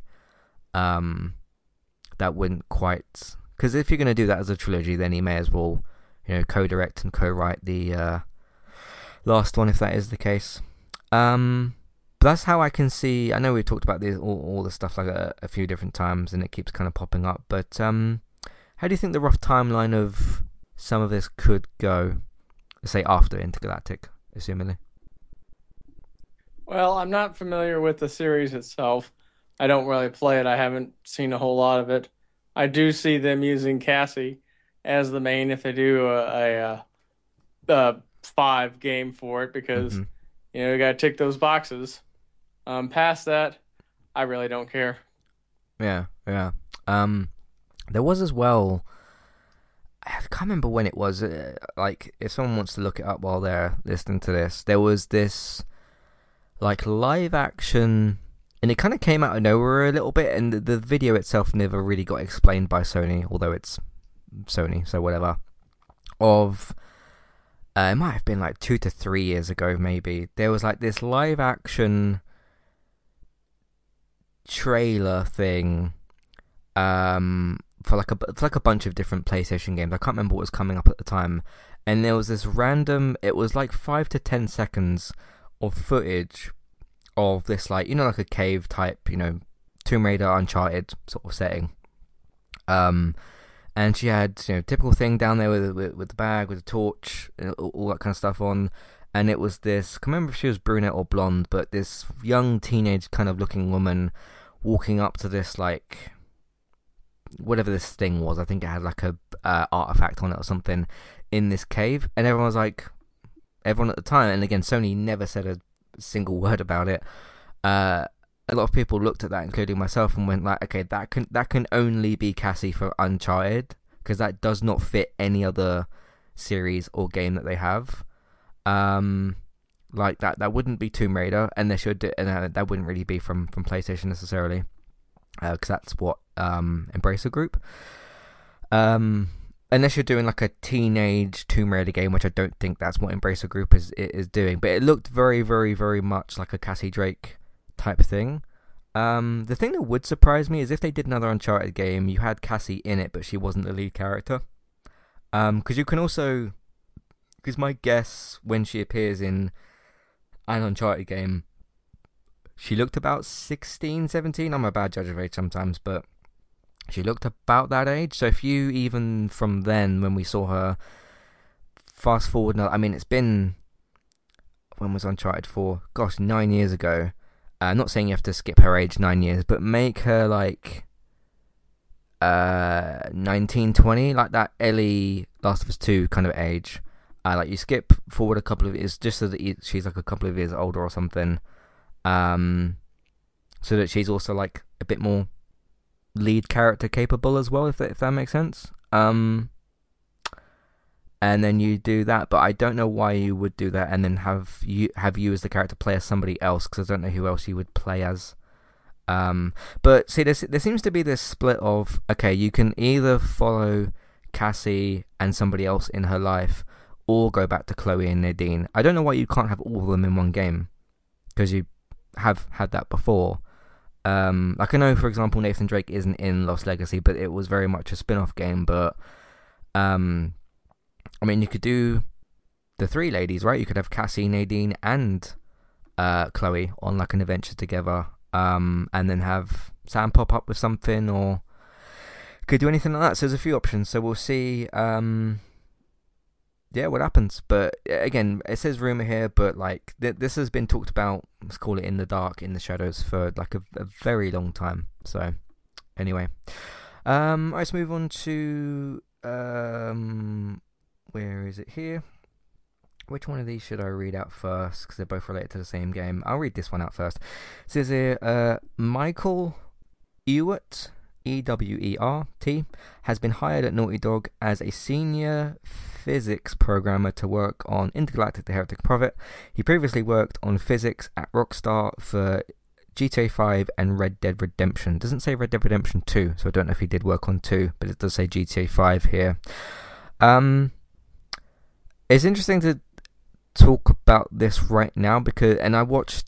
That wouldn't quite, because if you're going to do that as a trilogy, then he may as well, co-direct and co-write the last one, if that is the case. But that's how I can see. I know we've talked about this, all the stuff like a few different times, and it keeps kind of popping up. But how do you think the rough timeline of some of this could go, say, after Intergalactic, assumingly? Well, I'm not familiar with the series itself. I don't really play it. I haven't seen a whole lot of it. I do see them using Cassie as the main if they do a 5 game for it, because you got to tick those boxes. Past that, I really don't care. Yeah. There was as well, I can't remember when it was, like, if someone wants to look it up while they're listening to this, there was this, like, live action, and it kind of came out of nowhere a little bit, and the video itself never really got explained by Sony, although it's Sony, so whatever, of, it might have been like 2 to 3 years ago maybe, there was like this live action trailer thing for like a bunch of different PlayStation games. I can't remember what was coming up at the time, and there was this random, it was like 5 to 10 seconds of footage of this, like, like a cave type, Tomb Raider, Uncharted sort of setting. And she had, typical thing down there with the bag, with the torch, all that kind of stuff on. And it was this, I can't remember if she was brunette or blonde, but this young teenage kind of looking woman walking up to this, like, whatever this thing was. I think it had like a artifact on it or something in this cave. And everyone was like, everyone at the time, and again, Sony never said a single word about it. A lot of people looked at that, including myself, and went like, okay, that can only be Cassie for Uncharted, because that does not fit any other series or game that they have. Like that wouldn't be Tomb Raider, and they should, and that wouldn't really be from PlayStation necessarily, because that's what Embracer Group. Unless you're doing like a teenage Tomb Raider game, which I don't think that's what Embracer Group is doing. But it looked very, very, very much like a Cassie Drake type thing. The thing that would surprise me is if they did another Uncharted game, you had Cassie in it, but she wasn't the lead character. Because you can also, because my guess when she appears in an Uncharted game, she looked about 16, 17. I'm a bad judge of age sometimes, but she looked about that age. So if you, even from then, when we saw her, fast forward, I mean, it's been, when was Uncharted 4? Gosh, 9 years ago. I'm not saying you have to skip her age 9 years, but make her like 19, 20, like that Ellie Last of Us 2 kind of age. Like you skip forward a couple of years just so that she's like a couple of years older or something. So that she's also like a bit more lead character capable as well, if that makes sense. And then you do that, but I don't know why you would do that and then have you as the character play as somebody else, because I don't know who else you would play as. But see, there seems to be this split of, okay, you can either follow Cassie and somebody else in her life, or go back to Chloe and Nadine. I don't know why you can't have all of them in one game, because you have had that before. Like I know, for example, Nathan Drake isn't in Lost Legacy, but it was very much a spin-off game. But I mean, you could do the three ladies, right? You could have Cassie, Nadine, and Chloe on like an adventure together, and then have Sam pop up with something, or could do anything like that. So there's a few options. So we'll see. Yeah, what happens? But again, it says rumor here, but like this has been talked about. Let's call it in the dark, in the shadows, for like a very long time. So anyway, let's move on to where is it here? Which one of these should I read out first? Because they're both related to the same game. I'll read this one out first. It says here, Michael Ewert, Ewert, has been hired at Naughty Dog as a senior physics programmer to work on Intergalactic: The Heretic Prophet. He previously worked on physics at Rockstar for GTA 5 and Red Dead Redemption. It doesn't say Red Dead Redemption 2, so I don't know if he did work on 2, but it does say GTA 5 here. It's interesting to talk about this right now because, and I watched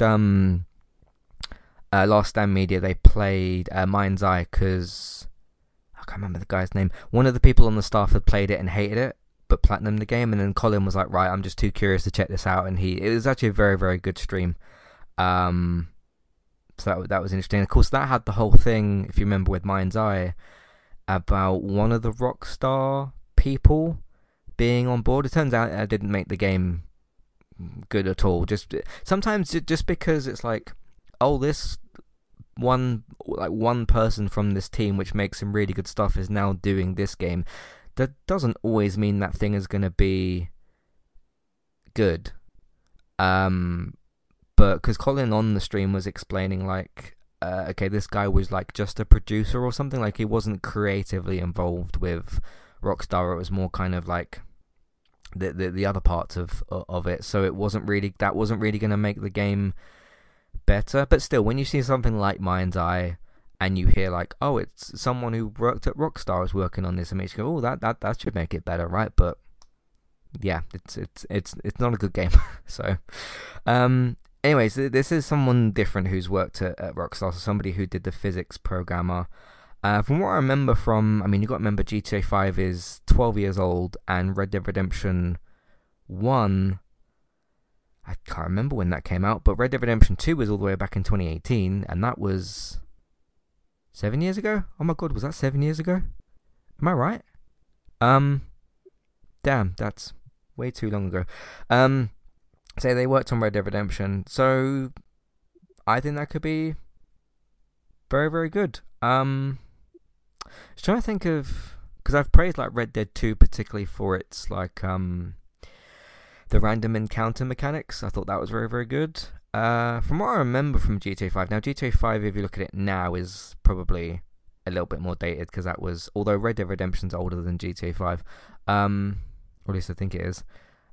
Last Stand Media. They played Mind's Eye because I can't remember the guy's name. One of the people on the staff had played it and hated it, but platinumed the game. And then Colin was like, "Right, I'm just too curious to check this out." And it was actually a very, very good stream. So that was interesting. Of course, that had the whole thing, if you remember, with Mind's Eye, about one of the Rockstar people being on board. It turns out it didn't make the game good at all. Sometimes just because it's like, oh, this one person from this team which makes some really good stuff is now doing this game, that doesn't always mean that thing is going to be good. But because Colin on the stream was explaining like, okay, this guy was like just a producer or something, like he wasn't creatively involved with Rockstar. It was more kind of like the other parts of it. So that wasn't really going to make the game better. But still, when you see something like Mind's Eye and you hear like, oh, it's someone who worked at Rockstar is working on this, it makes you go, oh, that should make it better, right? But yeah, it's not a good game. So anyways, this is someone different who's worked at Rockstar, so somebody who did the physics programmer. From what I remember you got to remember GTA 5 is 12 years old, and Red Dead Redemption 1, I can't remember when that came out, but Red Dead Redemption 2 was all the way back in 2018, and that was 7 years ago? Oh my god, was that 7 years ago? Am I right? Damn, that's way too long ago. So they worked on Red Dead Redemption, so I think that could be very, very good. Just trying to think of, because I've praised like Red Dead 2 particularly for its like the random encounter mechanics. I thought that was very, very good. From what I remember from GTA 5, now GTA 5, if you look at it now, is probably a little bit more dated, because that was, although Red Dead Redemption's older than GTA 5, or at least I think it is.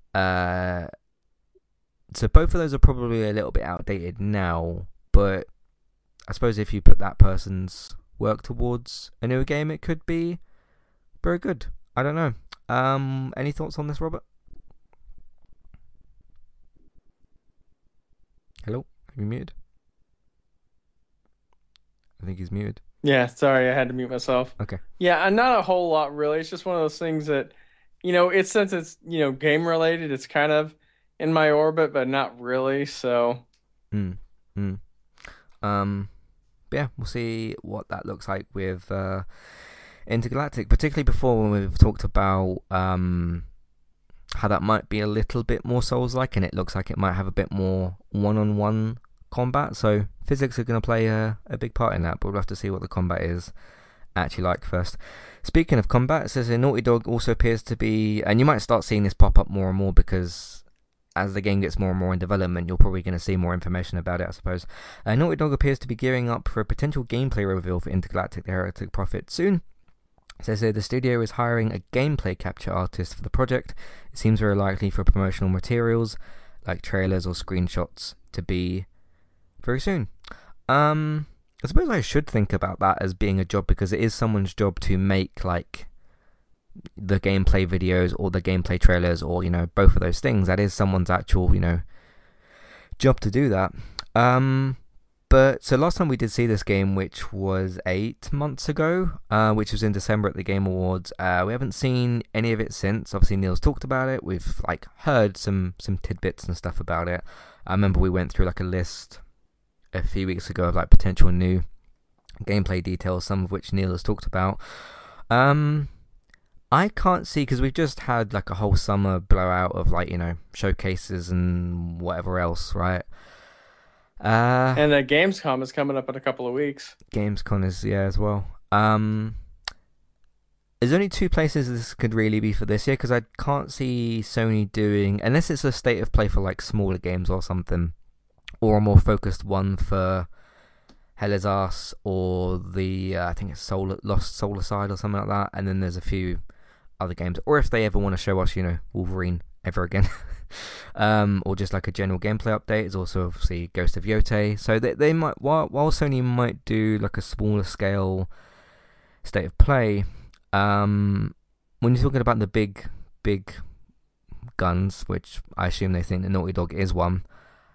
So both of those are probably a little bit outdated now, but I suppose if you put that person's work towards a newer game, it could be very good. I don't know. Any thoughts on this, Robert? Hello? Are you muted? I think he's muted. Yeah, sorry, I had to mute myself. Okay. Yeah, and not a whole lot really. It's just one of those things that, since it's, game related, it's kind of in my orbit, but not really, so. Yeah, we'll see what that looks like with Intergalactic, particularly before when we've talked about how that might be a little bit more Souls-like, and it looks like it might have a bit more one-on-one combat, so physics are going to play a big part in that, but we'll have to see what the combat is actually like first. Speaking of combat, it says Naughty Dog also appears to be, and you might start seeing this pop up more and more because as the game gets more and more in development, you're probably going to see more information about it, I suppose. Naughty Dog appears to be gearing up for a potential gameplay reveal for Intergalactic: The Heretic Prophet soon. It says here the studio is hiring a gameplay capture artist for the project. It seems very likely for promotional materials like trailers or screenshots to be very soon. I suppose I should think about that as being a job, because it is someone's job to make like the gameplay videos or the gameplay trailers, or both of those things. That is someone's actual job to do that. But so last time we did see this game, which was 8 months ago, which was in December at the Game Awards. We haven't seen any of it since. Obviously, Neil's talked about it. We've heard some tidbits and stuff about it. I remember we went through a list a few weeks ago of potential new gameplay details, some of which Neil has talked about. I can't see, because we've just had a whole summer blowout of showcases and whatever else, right? And Gamescom is coming up in a couple of weeks. Gamescom is as well. There's only two places this could really be for this year, because I can't see Sony doing, unless it's a state of play for smaller games or something, or a more focused one for Hella's Arse, or the I think it's Lost Solar Side or something like that. And then there's a few other games, or if they ever want to show us Wolverine ever again. Or just a general gameplay update. There's also obviously Ghost of Yotei. So they might, while Sony might do a smaller scale state of play, when you're talking about the big guns, which I assume they think that Naughty Dog is one,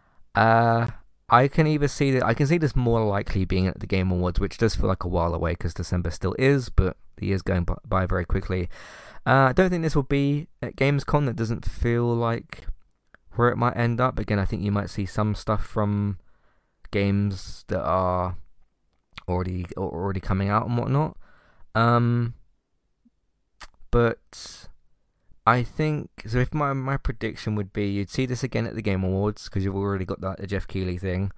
I can see this more likely being at the Game Awards, which does feel like a while away because December still is, but the year's going by very quickly. I don't think this will be at Gamescom. That doesn't feel like where it might end up. Again, I think you might see some stuff from games that are already coming out and whatnot. But I think, so if my prediction would be, you'd see this again at the Game Awards, because you've already got the Jeff Keighley thing.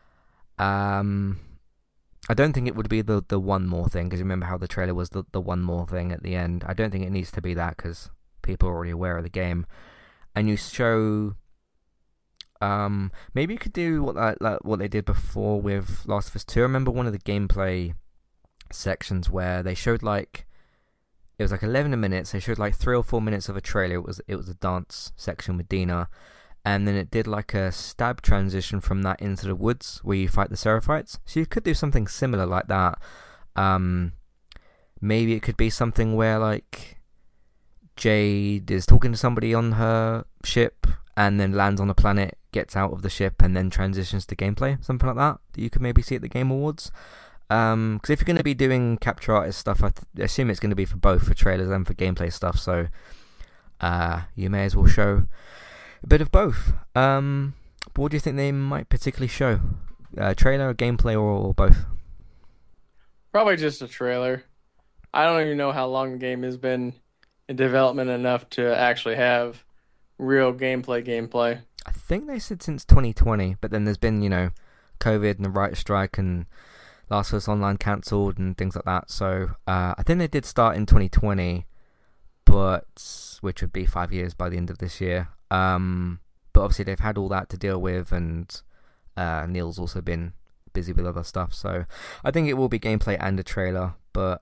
I don't think it would be the one more thing, because remember how the trailer was the one more thing at the end. I don't think it needs to be that, because people are already aware of the game. And you show, maybe you could do what they did before with Last of Us 2. I remember one of the gameplay sections where they showed it was 11 minutes. They showed 3 or 4 minutes of a trailer. It was a dance section with Dina, and then it did a stab transition from that into the woods where you fight the Seraphites. So you could do something similar like that. Maybe it could be something where Jade is talking to somebody on her ship and then lands on a planet, gets out of the ship, and then transitions to gameplay. Something like that you could maybe see at the Game Awards. Because if you're going to be doing capture artist stuff, I assume it's going to be for both, for trailers and for gameplay stuff. So you may as well show a bit of both. But what do you think they might particularly show? Trailer, gameplay, or both? Probably just a trailer. I don't even know how long the game has been in development enough to actually have real gameplay. I think they said since 2020, but then there's been, COVID and the writer's strike and Last of Us Online cancelled and things like that. So I think they did start in 2020, but which would be 5 years by the end of this year. But obviously they've had all that to deal with, and Neil's also been busy with other stuff. So I think it will be gameplay and a trailer. But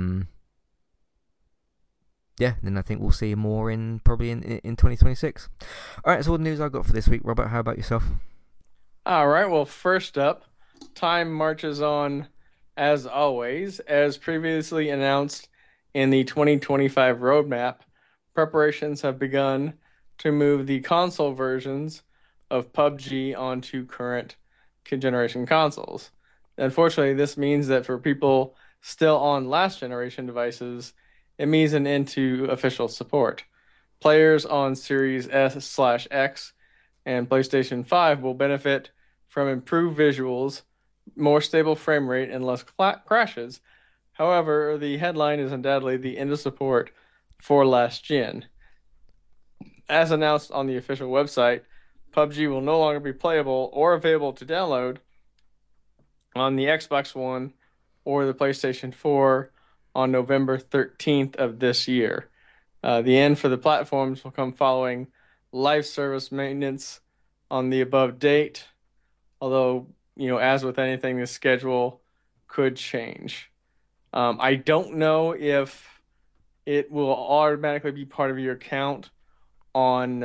yeah, then I think we'll see more probably in 2026. All right, that's all the news I've got for this week. Robert, how about yourself? All right, well, first up, time marches on as always. As previously announced in the 2025 roadmap, preparations have begun to move the console versions of PUBG onto current generation consoles. Unfortunately, this means that for people still on last generation devices, it means an end to official support. Players on Series S/X and PlayStation 5 will benefit from improved visuals, more stable frame rate, and less crashes. However, the headline is undoubtedly the end of support for last gen. As announced on the official website, PUBG will no longer be playable or available to download on the Xbox One or the PlayStation 4 on November 13th of this year. The end for the platforms will come following live service maintenance on the above date. Although, as with anything, the schedule could change. I don't know if it will automatically be part of your account on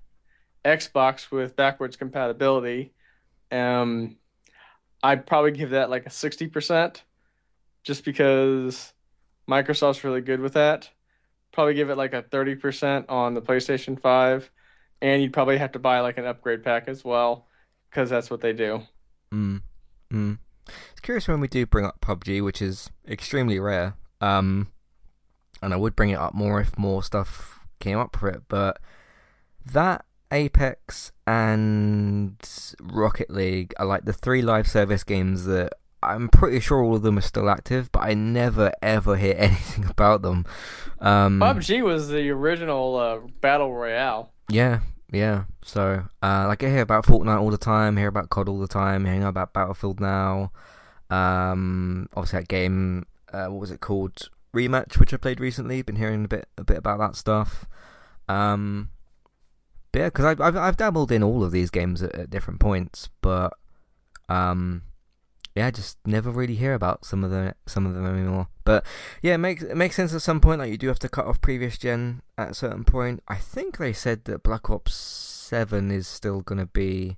Xbox with backwards compatibility. Um, I'd probably give that like a 60% just because Microsoft's really good with that. Probably give it like a 30% on the PlayStation 5, and you'd probably have to buy like an upgrade pack as well because that's what they do. Mm. Mm. It's curious when we do bring up PUBG, which is extremely rare. And I would bring it up more if more stuff came up for it, but that Apex and Rocket League are like the three live service games that I'm pretty sure all of them are still active, but I never ever hear anything about them. PUBG was the original battle royale. Yeah, yeah. So, like I hear about Fortnite all the time, hear about COD all the time, hearing about Battlefield now. Obviously that game, what was it called? Rematch, which I played recently. Been hearing a bit about that stuff. Um, but yeah, because I've dabbled in all of these games at different points, but um, yeah, I just never really hear about some of them anymore. But yeah, it makes sense at some point. Like you do have to cut off previous gen at a certain point. I think they said that Black Ops 7 is still gonna be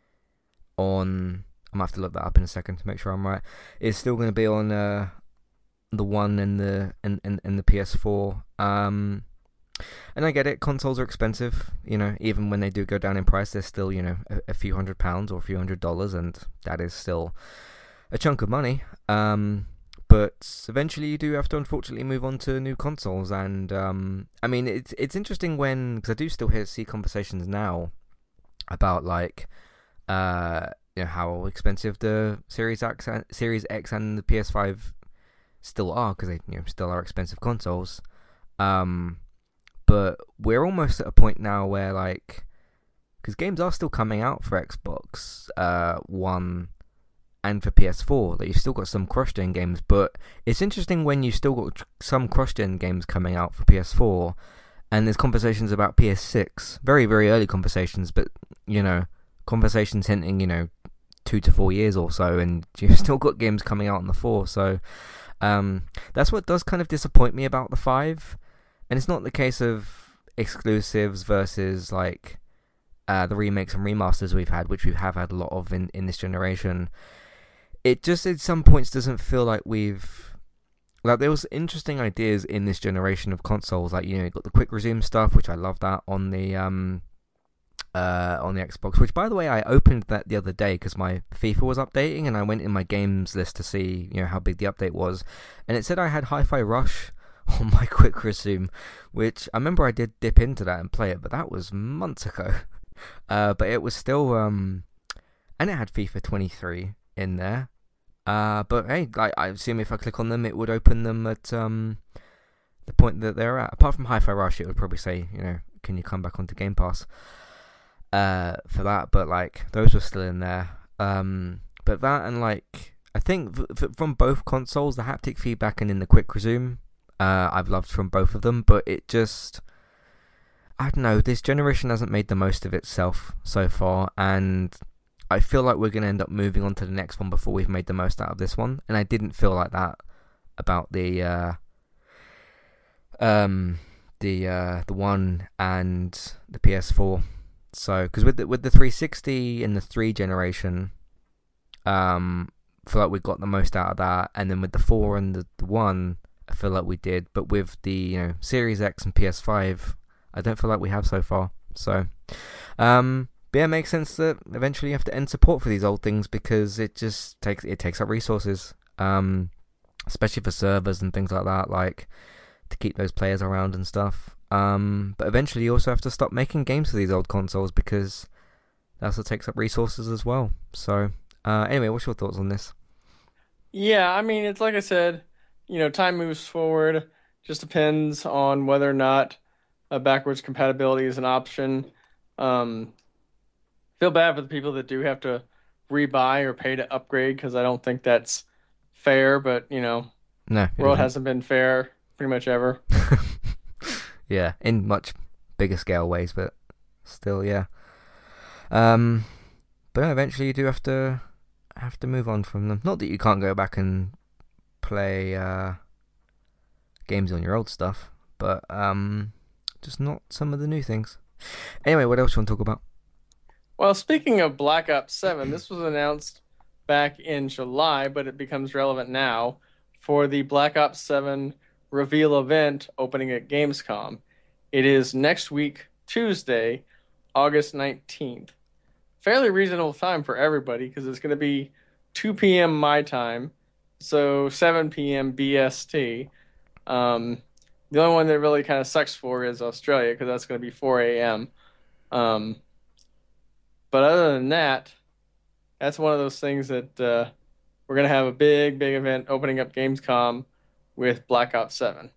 on. I'm gonna have to look that up in a second to make sure I'm right. It's still gonna be on the one and the PS4. And I get it. Consoles are expensive. Even when they do go down in price, they're still a few £100 or a few $100, and that is still a chunk of money. But eventually you do have to unfortunately move on to new consoles, and I mean it's interesting because I do still see conversations now about like how expensive the Series X and the PS5 still are, because they still are expensive consoles. But we're almost at a point now where like, because games are still coming out for Xbox One and for PS4, that you've still got some cross-gen games, but it's interesting when you still got some cross-gen games coming out for PS4, and there's conversations about PS6, very, very early conversations, but, conversations hinting, 2 to 4 years or so, and you've still got games coming out on the 4, so that's what does kind of disappoint me about the 5, and it's not the case of exclusives versus, like, the remakes and remasters we've had, which we have had a lot of in this generation. It just at some points doesn't feel like there was interesting ideas in this generation of consoles, like you got the quick resume stuff, which I love that on the Xbox. Which, by the way, I opened that the other day because my FIFA was updating, and I went in my games list to see how big the update was, and it said I had Hi-Fi Rush on my quick resume, which I remember I did dip into that and play it, but that was months ago. But it was still and it had FIFA 23 in there. But hey, like I assume if I click on them, it would open them at the point that they're at. Apart from Hi-Fi Rush, it would probably say, can you come back onto Game Pass for that? But like those were still in there. But that and like I think from both consoles, the haptic feedback and in the quick resume, I've loved from both of them. But it just, I don't know, this generation hasn't made the most of itself so far, and I feel like we're going to end up moving on to the next one before we've made the most out of this one. And I didn't feel like that about the one and the PS4. So, because with the 360 and the 3 generation, I feel like we got the most out of that. And then with the 4 and the 1, I feel like we did. But with the Series X and PS5, I don't feel like we have so far. So, but yeah, it makes sense that eventually you have to end support for these old things because it just takes up resources, especially for servers and things like that, like to keep those players around and stuff. But eventually you also have to stop making games for these old consoles because that also takes up resources as well. So anyway, what's your thoughts on this? Yeah, I mean, it's like I said, time moves forward. Just depends on whether or not backwards compatibility is an option. Um, feel bad for the people that do have to rebuy or pay to upgrade because I don't think that's fair, but No, it world isn't. hasn't been fair pretty much ever. Yeah, in much bigger scale ways, but still, yeah. Um, but no, eventually you do have to move on from them. Not that you can't go back and play games on your old stuff, but just not some of the new things. Anyway, what else you want to talk about? Well, speaking of Black Ops 7, this was announced back in July, but it becomes relevant now for the Black Ops 7 reveal event opening at Gamescom. It is next week, Tuesday, August 19th. Fairly reasonable time for everybody because it's going to be 2 p.m. my time, so 7 p.m. BST. The only one that really kind of sucks for is Australia because that's going to be 4 a.m. Um, but other than that, that's one of those things that we're going to have a big, big event opening up Gamescom with Black Ops 7.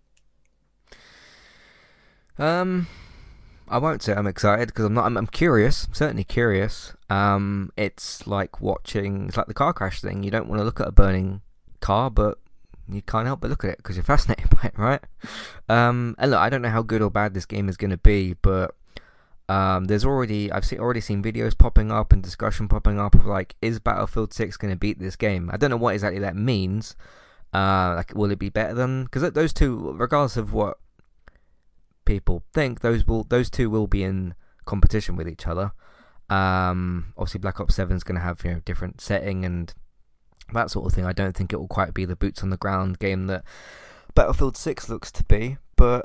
Um, I won't say I'm excited because I'm not. I'm curious. I'm certainly curious. It's like watching. It's like the car crash thing. You don't want to look at a burning car, but you can't help but look at it because you're fascinated by it, right? And look, I don't know how good or bad this game is going to be, but there's already seen videos popping up and discussion popping up of like, is Battlefield 6 going to beat this game? I don't know what exactly that means. Like, will it be better than? Because those two, regardless of what people think, those two will be in competition with each other. Obviously, Black Ops 7 is going to have different setting and that sort of thing. I don't think it will quite be the boots on the ground game that Battlefield 6 looks to be, but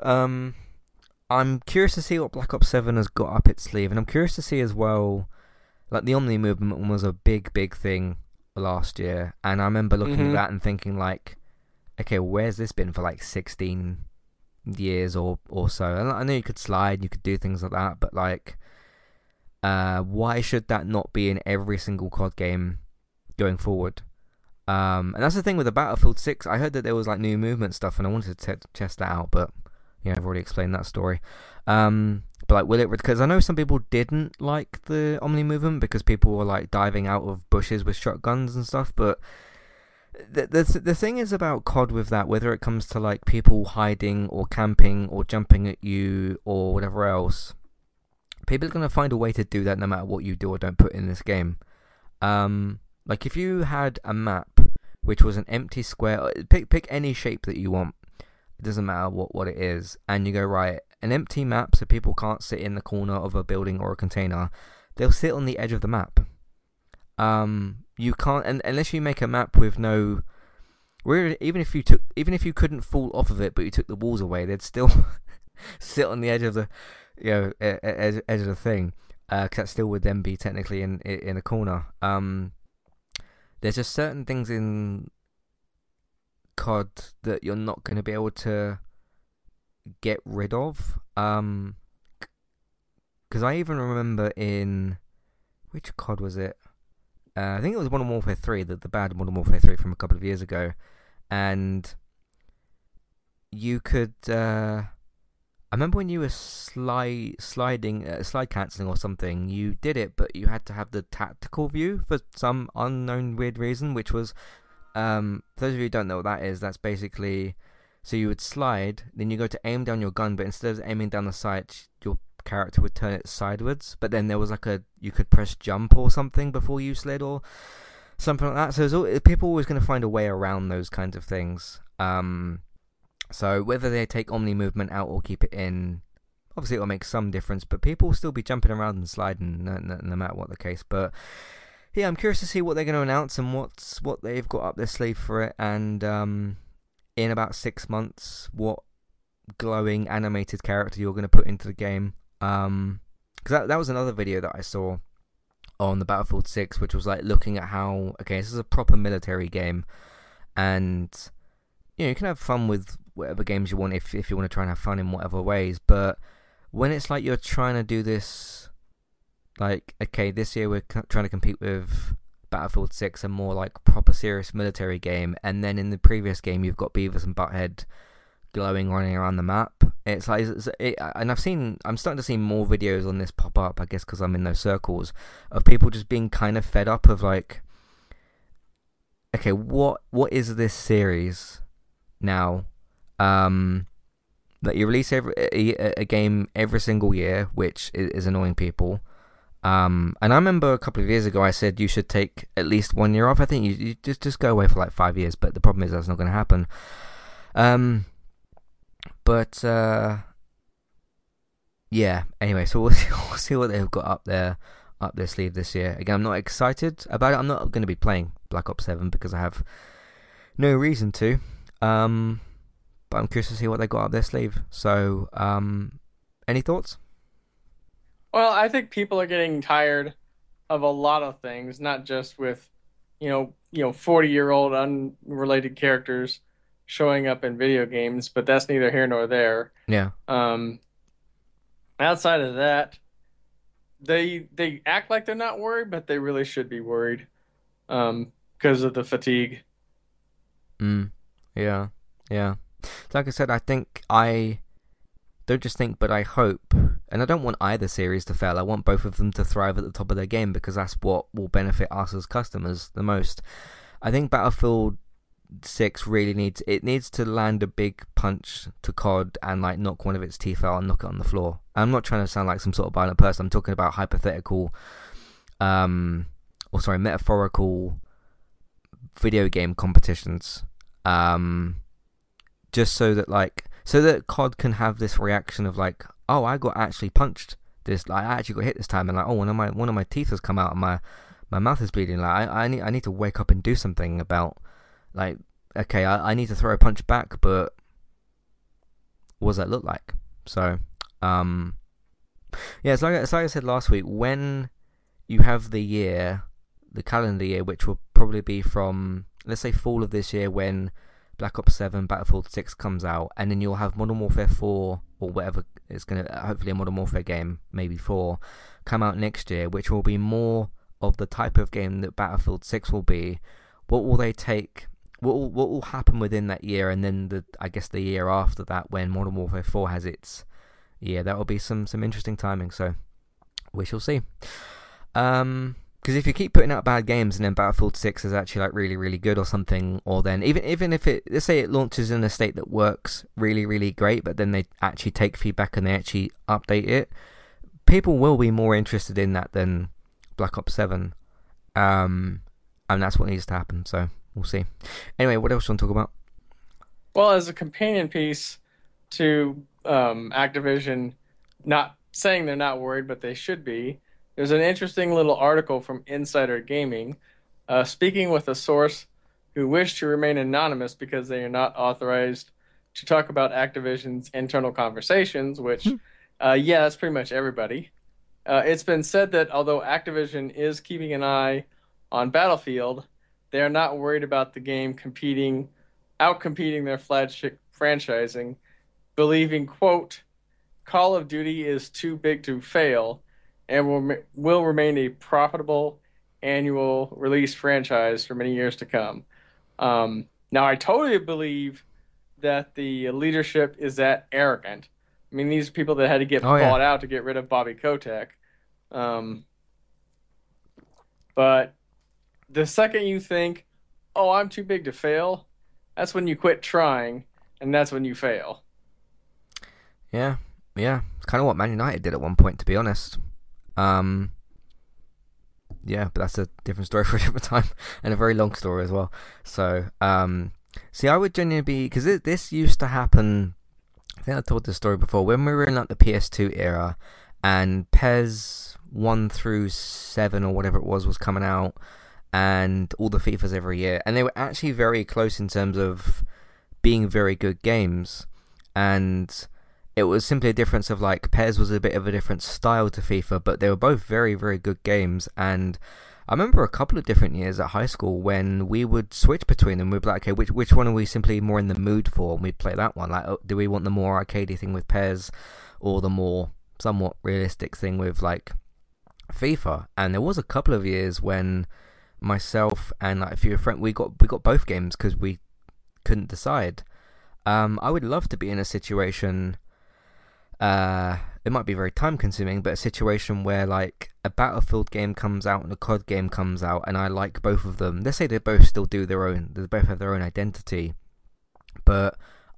I'm curious to see what Black Ops 7 has got up its sleeve, and I'm curious to see as well, like the Omni movement was a big, big thing last year, and I remember looking at that and thinking like, okay, where's this been for like 16 years or so? And I know you could slide, you could do things like that, but like, why should that not be in every single COD game going forward? And that's the thing with the Battlefield 6. I heard that there was like new movement stuff, and I wanted to test that out, but I've already explained that story. But like, will it? Because I know some people didn't like the Omni movement because people were like diving out of bushes with shotguns and stuff. But the thing is about COD with that, whether it comes to like people hiding or camping or jumping at you or whatever else, people are gonna find a way to do that no matter what you do or don't put in this game. Like if you had a map which was an empty square, pick any shape that you want. It doesn't matter what it is, and you go, right, an empty map so people can't sit in the corner of a building or a container. They'll sit on the edge of the map. You can't, and unless you make a map with no, even if you couldn't fall off of it, but you took the walls away, they'd still sit on the edge of the, edge of the thing. 'Cause that still would then be technically in a corner. There's just certain things in COD that you're not going to be able to get rid of. Because I even remember in which COD was it? I think it was Modern Warfare 3, the bad Modern Warfare 3 from a couple of years ago, and you could. I remember when you were slide cancelling or something, you did it, but you had to have the tactical view for some unknown weird reason, which was, for those of you who don't know what that is, that's basically, so you would slide, then you go to aim down your gun, but instead of aiming down the sight, your character would turn it sideways, but then there was like you could press jump or something before you slid or something like that, so people are always going to find a way around those kinds of things. So whether they take Omni movement out or keep it in, obviously it will make some difference, but people will still be jumping around and sliding no matter what the case. But yeah, I'm curious to see what they're going to announce and what they've got up their sleeve for it, and in about 6 months, what glowing animated character you're going to put into the game. Because that was another video that I saw on the Battlefield 6, which was like looking at how, okay, this is a proper military game, and you can have fun with whatever games you want if you want to try and have fun in whatever ways, but when it's like you're trying to do this, like, okay, this year we're trying to compete with Battlefield 6, a more like proper serious military game, and then in the previous game you've got Beavis and Butthead glowing running around the map. It's like, and I'm starting to see more videos on this pop up, I guess because I'm in those circles, of people just being kind of fed up of like, okay, what is this series now that you release a game every single year, which is annoying people. And I remember a couple of years ago I said you should take at least 1 year off. I think you just go away for like 5 years, but the problem is that's not going to happen. But yeah. Anyway, so we'll see what they've got up their sleeve this year. Again, I'm not excited about it. I'm not going to be playing Black Ops 7 because I have no reason to. But I'm curious to see what they got up their sleeve. So, any thoughts? Well, I think people are getting tired of a lot of things, not just with, 40-year-old unrelated characters showing up in video games, but that's neither here nor there. Yeah. Um, Outside of that, they act like they're not worried, but they really should be worried, because of the fatigue. Mm. Yeah. Yeah. Like I said, I think I don't just think, but I hope, and I don't want either series to fail. I want both of them to thrive at the top of their game because that's what will benefit us as customers the most. I think Battlefield 6 really needs to land a big punch to COD and like knock one of its teeth out and knock it on the floor. I'm not trying to sound like some sort of violent person. I'm talking about metaphorical video game competitions. Just so that COD can have this reaction of like, oh, I got actually punched I actually got hit this time, and like, oh, one of my teeth has come out and my mouth is bleeding. Like I need to wake up and do something about, like, okay, I need to throw a punch back, but what does that look like? So, yeah, it's like I said last week, when you have the calendar year, which will probably be from, let's say, fall of this year when Black Ops 7, Battlefield 6 comes out, and then you'll have Modern Warfare 4, or whatever it's going to, hopefully a Modern Warfare game, maybe 4, come out next year, which will be more of the type of game that Battlefield 6 will be. What will they take? What will happen within that year, and then I guess the year after that, when Modern Warfare 4 has its year, that will be some interesting timing. So we shall see. Because if you keep putting out bad games and then Battlefield 6 is actually like really, really good or something, or then even if let's say it launches in a state that works really, really great, but then they actually take feedback and they actually update it, people will be more interested in that than Black Ops 7. And that's what needs to happen, so we'll see. Anyway, what else do you want to talk about? Well, as a companion piece to Activision, not saying they're not worried, but they should be. There's an interesting little article from Insider Gaming, speaking with a source who wished to remain anonymous because they are not authorized to talk about Activision's internal conversations, which, yeah, that's pretty much everybody. It's been said that although Activision is keeping an eye on Battlefield, they are not worried about the game outcompeting their flagship franchising, believing, quote, Call of Duty is too big to fail and will remain a profitable annual release franchise for many years to come. Now, I totally believe that the leadership is that arrogant. I mean, these are people that had to get bought out to get rid of Bobby Kotick. But the second you think, oh, I'm too big to fail, that's when you quit trying, and that's when you fail. Yeah. It's kind of what Man United did at one point, to be honest. Yeah, but that's a different story for a different time, and a very long story as well. So, see, I would genuinely be, because this used to happen. I think I told this story before when we were in like the PS2 era, and PES 1 through 7 or whatever it was coming out, and all the FIFAs every year, and they were actually very close in terms of being very good games, and it was simply a difference of like PES was a bit of a different style to FIFA, but they were both very, very good games. And I remember a couple of different years at high school when we would switch between them. We'd be like, okay, which one are we simply more in the mood for? And we'd play that one. Like, do we want the more arcadey thing with PES, or the more somewhat realistic thing with like FIFA? And there was a couple of years when myself and like a few friends we got both games because we couldn't decide. I would love to be in a situation. It might be very time consuming, but a situation where like a Battlefield game comes out and a COD game comes out, and I like both of them. Let's say they both still do they both have their own identity, but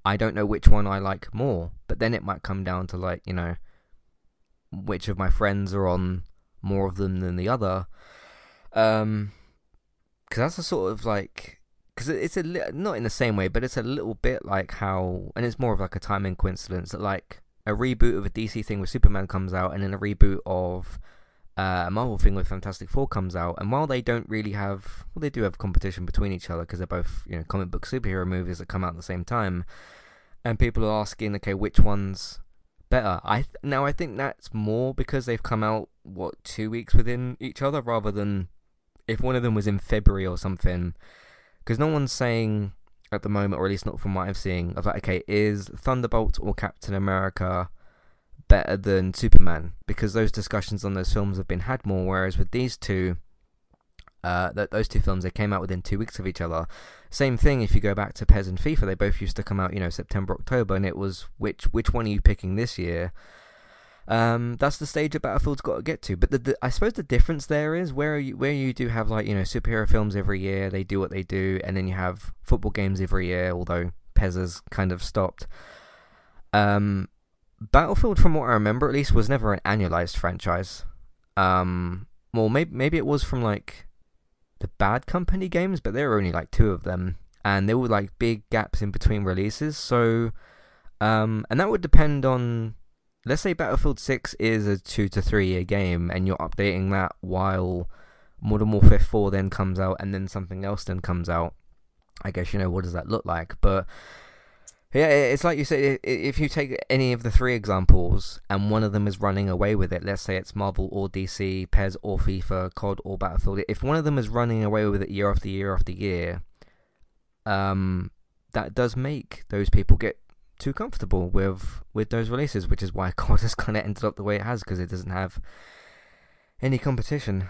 I don't know which one I like more. But then it might come down to like, which of my friends are on more of them than the other. Um, because that's a sort of like, because it's not in the same way, but it's a little bit like how, and it's more of like a timing coincidence that like a reboot of a DC thing with Superman comes out, and then a reboot of a Marvel thing with Fantastic Four comes out, and while they don't really have, well, they do have competition between each other because they're both comic book superhero movies that come out at the same time, and people are asking, okay, which one's better? Now I think that's more because they've come out 2 weeks within each other rather than if one of them was in February or something. Because no one's saying at the moment, or at least not from what I'm seeing, of like, okay, is Thunderbolt or Captain America better than Superman? Because those discussions on those films have been had more, whereas with these two, those two films, they came out within 2 weeks of each other. Same thing if you go back to PES and FIFA, they both used to come out, September, October, and it was which one are you picking this year? That's the stage that Battlefield's got to get to. But I suppose the difference there is where you do have like superhero films every year, they do what they do, and then you have football games every year. Although PES has kind of stopped. Battlefield, from what I remember, at least, was never an annualized franchise. Well, maybe it was from like the Bad Company games, but there were only like two of them, and there were like big gaps in between releases. So, and that would depend on. Let's say Battlefield 6 is a 2 to 3 year game, and you're updating that while Modern Warfare 4 then comes out, and then something else then comes out. I guess, what does that look like? But yeah, it's like you said, if you take any of the three examples, and one of them is running away with it, let's say it's Marvel or DC, PES or FIFA, COD or Battlefield, if one of them is running away with it year after year after year, that does make those people get too comfortable with those releases, which is why COD has kind of ended up the way it has, because it doesn't have any competition.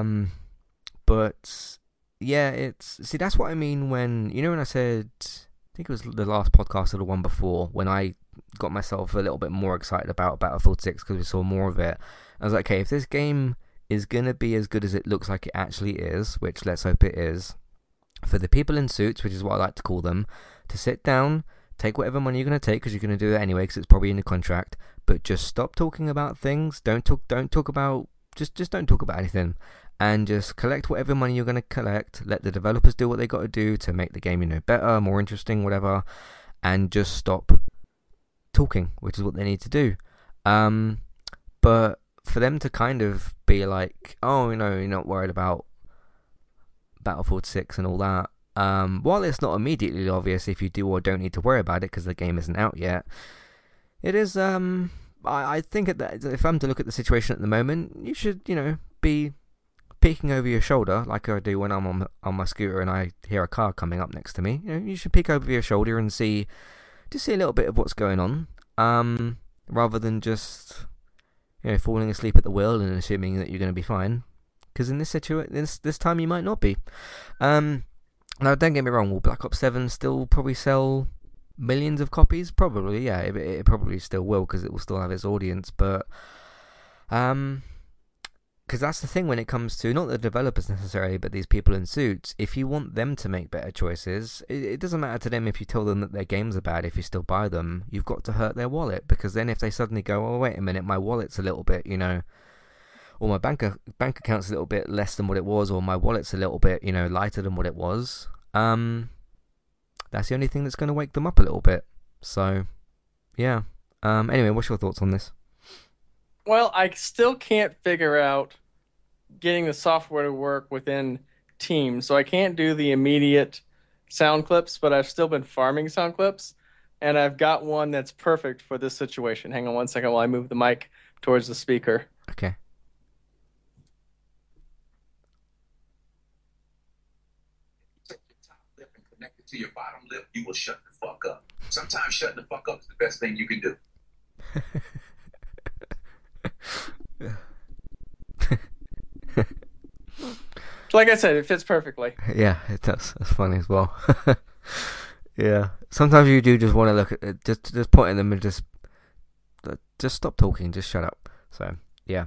But yeah, that's what I mean when when I said, I think it was the last podcast or the one before, when I got myself a little bit more excited about Battlefield 6 because we saw more of it. I was like, okay, if this game is gonna be as good as it looks like it actually is, which let's hope it is, for the people in suits, which is what I like to call them, to sit down, take whatever money you're going to take, because you're going to do that anyway, because it's probably in the contract. But just stop talking about things. Don't talk about. Just don't talk about anything, and just collect whatever money you're going to collect. Let the developers do what they got to do to make the game, better, more interesting, whatever, and just stop talking, which is what they need to do. But for them to kind of be like, oh, you're not worried about Battlefield 6 and all that. While it's not immediately obvious if you do or don't need to worry about it because the game isn't out yet, it is. I think if I'm to look at the situation at the moment, you should, be peeking over your shoulder like I do when I'm on my scooter and I hear a car coming up next to me. You should peek over your shoulder and see a little bit of what's going on, rather than just falling asleep at the wheel and assuming that you're going to be fine. Because in this situation, this time you might not be. Now, don't get me wrong, will Black Ops 7 still probably sell millions of copies? Probably, yeah, it probably still will, because it will still have its audience, but because that's the thing when it comes to, not the developers necessarily, but these people in suits, if you want them to make better choices, it doesn't matter to them if you tell them that their games are bad. If you still buy them, you've got to hurt their wallet, because then if they suddenly go, oh, wait a minute, my wallet's a little bit, or my bank account's a little bit less than what it was, or my wallet's a little bit, lighter than what it was, that's the only thing that's going to wake them up a little bit. So, yeah. Anyway, what's your thoughts on this? Well, I still can't figure out getting the software to work within Teams, so I can't do the immediate sound clips, but I've still been farming sound clips, and I've got one that's perfect for this situation. Hang on one second while I move the mic towards the speaker. Okay. To your bottom lip, you will shut the fuck up. Sometimes shutting the fuck up is the best thing you can do. Like I said, it fits perfectly. Yeah, it does. That's funny as well. Yeah. Sometimes you do just want to look at it, just point at them and just stop talking, just shut up. So, yeah.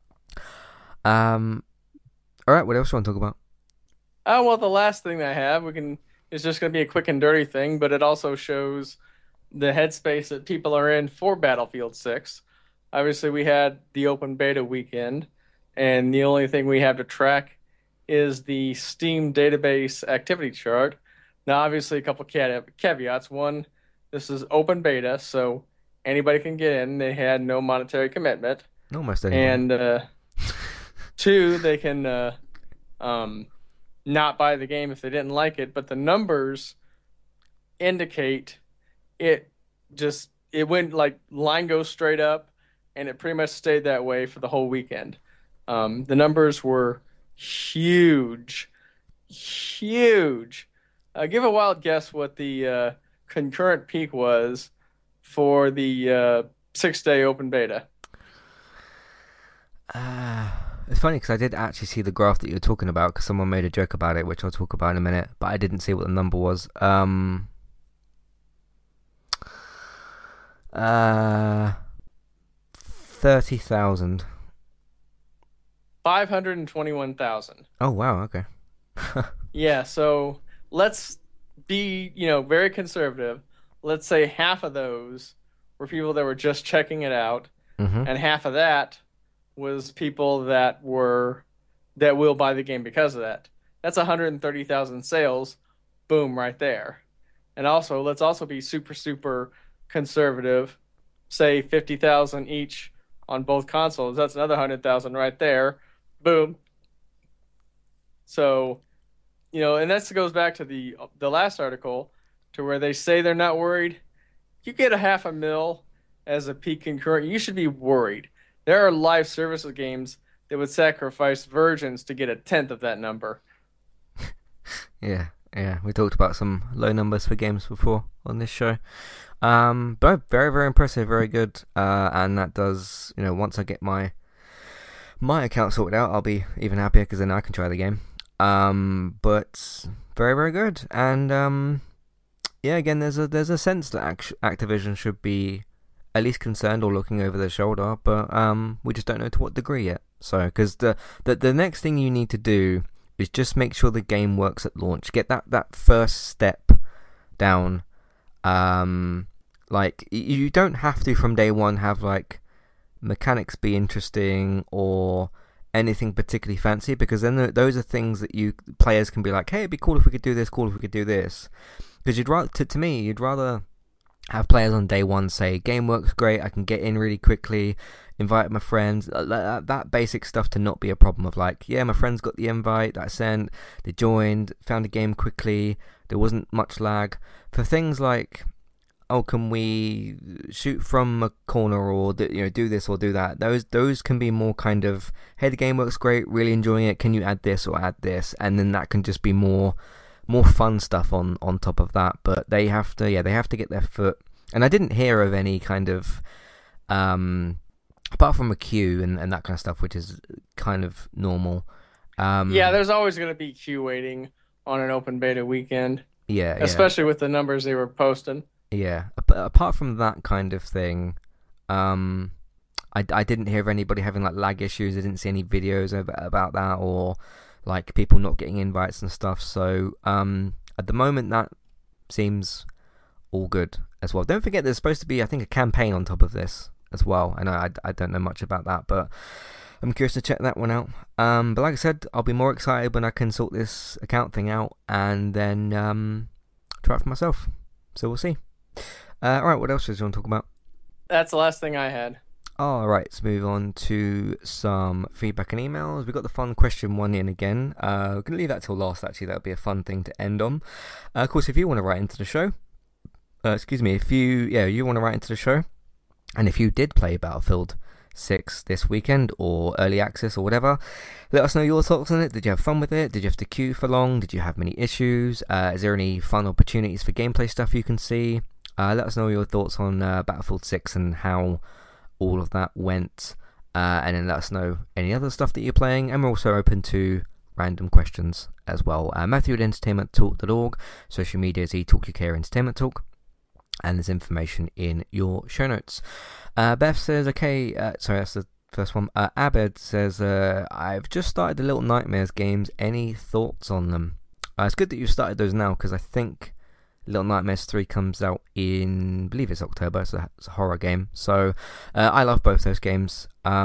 Alright, what else do you want to talk about? Well, the last thing that I have, it's just going to be a quick and dirty thing, but it also shows the headspace that people are in for Battlefield 6. Obviously, we had the open beta weekend, and the only thing we have to track is the Steam database activity chart. Now, obviously, a couple caveats. One, this is open beta, so anybody can get in. They had no monetary commitment. Almost anybody. And two, they can um, not buy the game if they didn't like it, but the numbers indicate it it went like line goes straight up, and it pretty much stayed that way for the whole weekend. The numbers were huge, huge. Give a wild guess what the concurrent peak was for the 6-day open beta. It's funny because I did actually see the graph that you were talking about because someone made a joke about it, which I'll talk about in a minute, but I didn't see what the number was. 30,000. 521,000. Oh, wow, okay. Yeah, so let's be, very conservative. Let's say half of those were people that were just checking it out, Mm-hmm. and half of that was people that will buy the game because of that. That's 130,000 sales, boom, right there. And also, let's also be super, super conservative. Say 50,000 each on both consoles. That's another 100,000 right there. Boom. So, and that goes back to the last article, to where they say they're not worried. You get a 500,000 as a peak concurrent, you should be worried. There are live services games that would sacrifice virgins to get a tenth of that number. Yeah, we talked about some low numbers for games before on this show. But very, very impressive, very good. And that does, once I get my account sorted out, I'll be even happier because then I can try the game. But very, very good. And yeah, again, there's a sense that Activision should be at least concerned or looking over their shoulder, but we just don't know to what degree yet. So, because the next thing you need to do is just make sure the game works at launch. Get that first step down. Like, you don't have to from day one have like mechanics be interesting or anything particularly fancy, because then those are things that players can be like, hey, it'd be cool if we could do this, cool if we could do this. Because you'd rather have players on day one say, game works great, I can get in really quickly, invite my friends, that basic stuff to not be a problem of like, yeah, my friends got the invite that I sent, they joined, found the game quickly, there wasn't much lag. For things like, oh, can we shoot from a corner or do this or do that, those can be more kind of, hey, the game works great, really enjoying it, can you add this or add this, and then that can just be more fun stuff on top of that. But they have to get their foot, and I didn't hear of any kind of apart from a queue and that kind of stuff, which is kind of normal. Yeah, there's always going to be queue waiting on an open beta weekend. Yeah, especially with the numbers they were posting. Yeah, apart from that kind of thing, I didn't hear of anybody having like lag issues. I didn't see any videos about that, or like people not getting invites and stuff. So at the moment, that seems all good as well. Don't forget, there's supposed to be, I think, a campaign on top of this as well. And I don't know much about that, but I'm curious to check that one out. But like I said, I'll be more excited when I can sort this account thing out and then try it for myself. So we'll see. Alright, what else do you want to talk about? That's the last thing I had. Alright, let's move on to some feedback and emails. We've got the fun question one in again. We're going to leave that till last, actually. That'll be a fun thing to end on. Of course, if you want to write into the show, if you want to write into the show, and if you did play Battlefield 6 this weekend or early access or whatever, let us know your thoughts on it. Did you have fun with it? Did you have to queue for long? Did you have many issues? Is there any fun opportunities for gameplay stuff you can see? Let us know your thoughts on Battlefield 6 and how all of that went, and then let us know any other stuff that you're playing, and we're also open to random questions as well. Matthew at entertainmenttalk.org, social media is eTalkUK Entertainment Talk, and there's information in your show notes. Beth says, okay, sorry, that's the first one. Abed says, I've just started the Little Nightmares games, any thoughts on them? It's good that you started those now, because I think Little Nightmares 3 comes out in, I believe it's October. So it's a horror game. So I love both those games.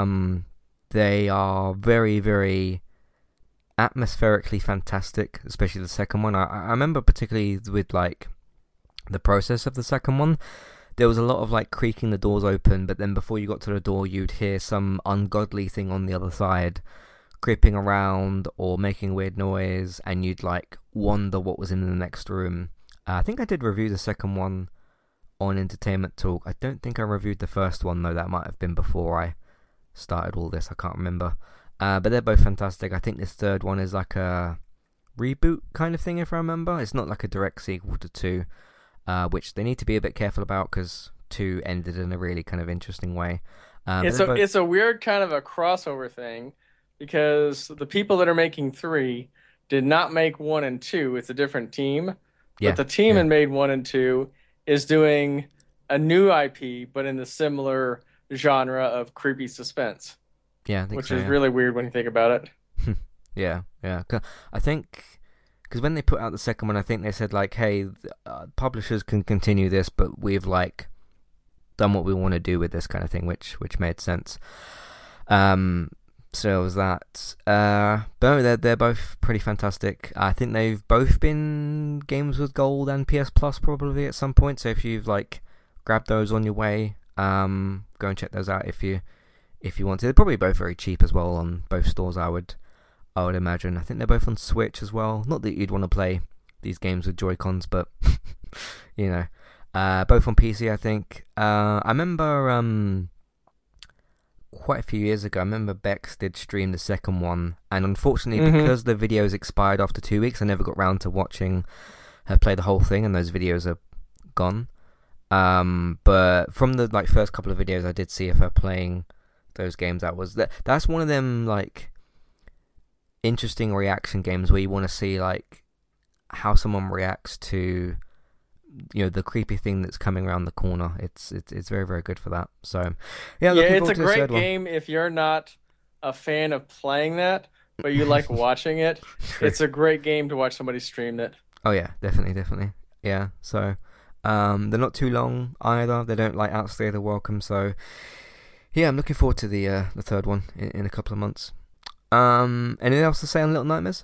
They are very, very atmospherically fantastic, especially the second one. I remember particularly with like the process of the second one. There was a lot of like creaking the doors open, but then before you got to the door, you'd hear some ungodly thing on the other side creeping around or making weird noise, and you'd like wonder what was in the next room. I think I did review the second one on Entertainment Talk. I don't think I reviewed the first one though. That might have been before I started all this. I can't remember. But they're both fantastic. I think this third one is like a reboot kind of thing, if I remember. It's not like a direct sequel to 2. Which they need to be a bit careful about because 2 ended in a really kind of interesting way. It's a weird kind of a crossover thing because the people that are making 3 did not make 1 and 2. It's a different team, Yeah, but the team yeah, that made 1 and 2 is doing a new IP, but in the similar genre of creepy suspense, yeah. I think which so. is Yeah, really weird when you think about it. yeah, yeah. I think because when they put out the second one, I think they said like, "Hey, publishers can continue this, but we've like done what we want to do with this kind of thing," which made sense. So it was that. But they're both pretty fantastic. I think they've both been Games with Gold and PS Plus probably at some point. So if you've like grabbed those on your way, go and check those out if you want to. They're probably both very cheap as well on both stores. I would imagine. I think they're both on Switch as well. Not that you'd want to play these games with Joy-Cons, but you know, both on PC. I think. I remember quite a few years ago. I remember Bex did stream the second one, and unfortunately, because the videos expired after 2 weeks, I never got round to watching her play the whole thing, and those videos are gone. But from the like first couple of videos I did see of her playing those games, that's one of them like interesting reaction games where you want to see like how someone reacts to the creepy thing that's coming around the corner. It's very, very good for that. So yeah, looking It's forward a to the great third one. game if you're not a fan of playing that, but you like watching it. True. It's a great game to watch somebody stream it. Oh yeah, definitely. Yeah. So they're not too long either. They don't like outstay the welcome. So yeah, I'm looking forward to the third one in a couple of months. Anything else to say on Little Nightmares?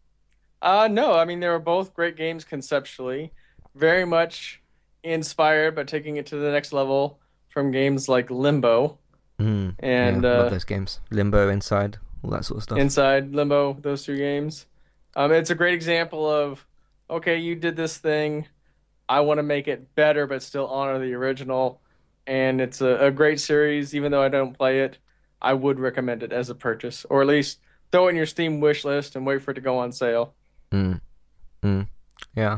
No, I mean they were both great games conceptually, very much inspired, but taking it to the next level from games like Limbo Yeah, and love those games. Limbo, Inside, all that sort of stuff. Inside Limbo, those 2 games. It's a great example of, okay, you did this thing, I want to make it better, but still honor the original. And it's a great series, even though I don't play it. I would recommend it as a purchase, or at least throw it in your Steam wish list and wait for it to go on sale. Mm, mm, yeah.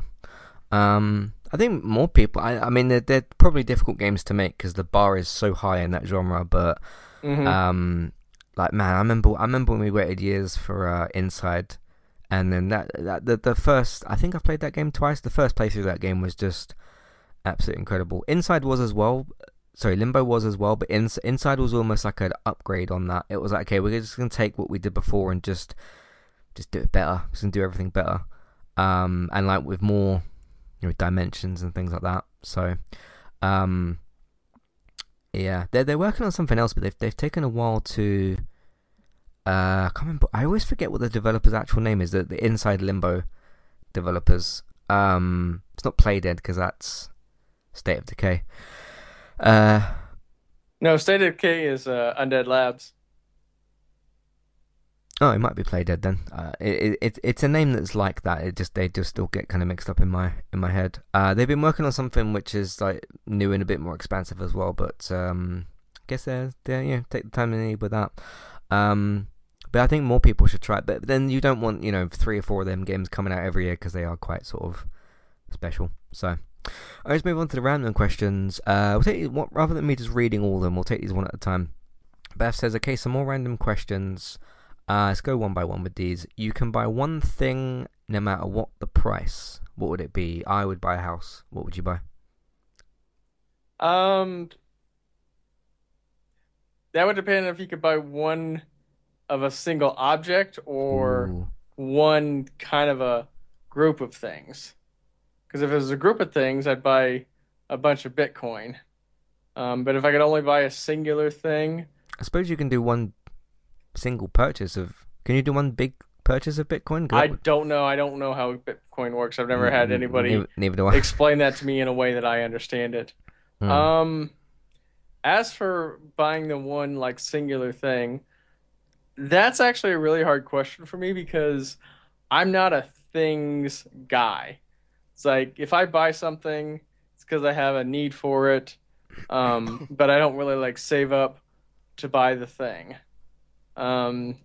I think more people. I mean, they're probably difficult games to make because the bar is so high in that genre. But Hmm. like man, I remember when we waited years for Inside, and then the first. I think I played that game twice. The first playthrough of that game was just absolutely incredible. Inside was as well. Sorry, Limbo was as well, but Inside was almost like an upgrade on that. It was like, okay, we're just gonna take what we did before and just do it better, just gonna do everything better, and like with more dimensions and things like that. So, um, yeah, they're working on something else, but they've taken a while to. I can't remember. I always forget what the developer's actual name is. The Inside Limbo developers. It's not Playdead because that's State of Decay. No, State of Decay is Undead Labs. Oh, it might be Playdead then. It's a name that's like that. They just still get kind of mixed up in my head. They've been working on something which is like new and a bit more expansive as well. But I guess they're take the time they need with that. But I think more people should try it. But then you don't want 3 or 4 of them games coming out every year because they are quite sort of special. So let's move on to the random questions. We'll take rather than me just reading all of them, we'll take these one at a time. Beth says, okay, some more random questions. Let's go one by one with these. You can buy one thing no matter what the price. What would it be? I would buy a house. What would you buy? Um, that would depend if you could buy one of a single object or Ooh. one kind of a group of things. Because if it was a group of things, I'd buy a bunch of Bitcoin. But if I could only buy a singular thing, I suppose you can do one single purchase of. Can you do one big purchase of Bitcoin? 'Cause I that would- don't know. I don't know how Bitcoin works. I've never had anybody Neither do I. explain that to me in a way that I understand it. Hmm. As for buying the one like singular thing, that's actually a really hard question for me because I'm not a things guy. It's like if I buy something, it's because I have a need for it, but I don't really like save up to buy the thing. Um,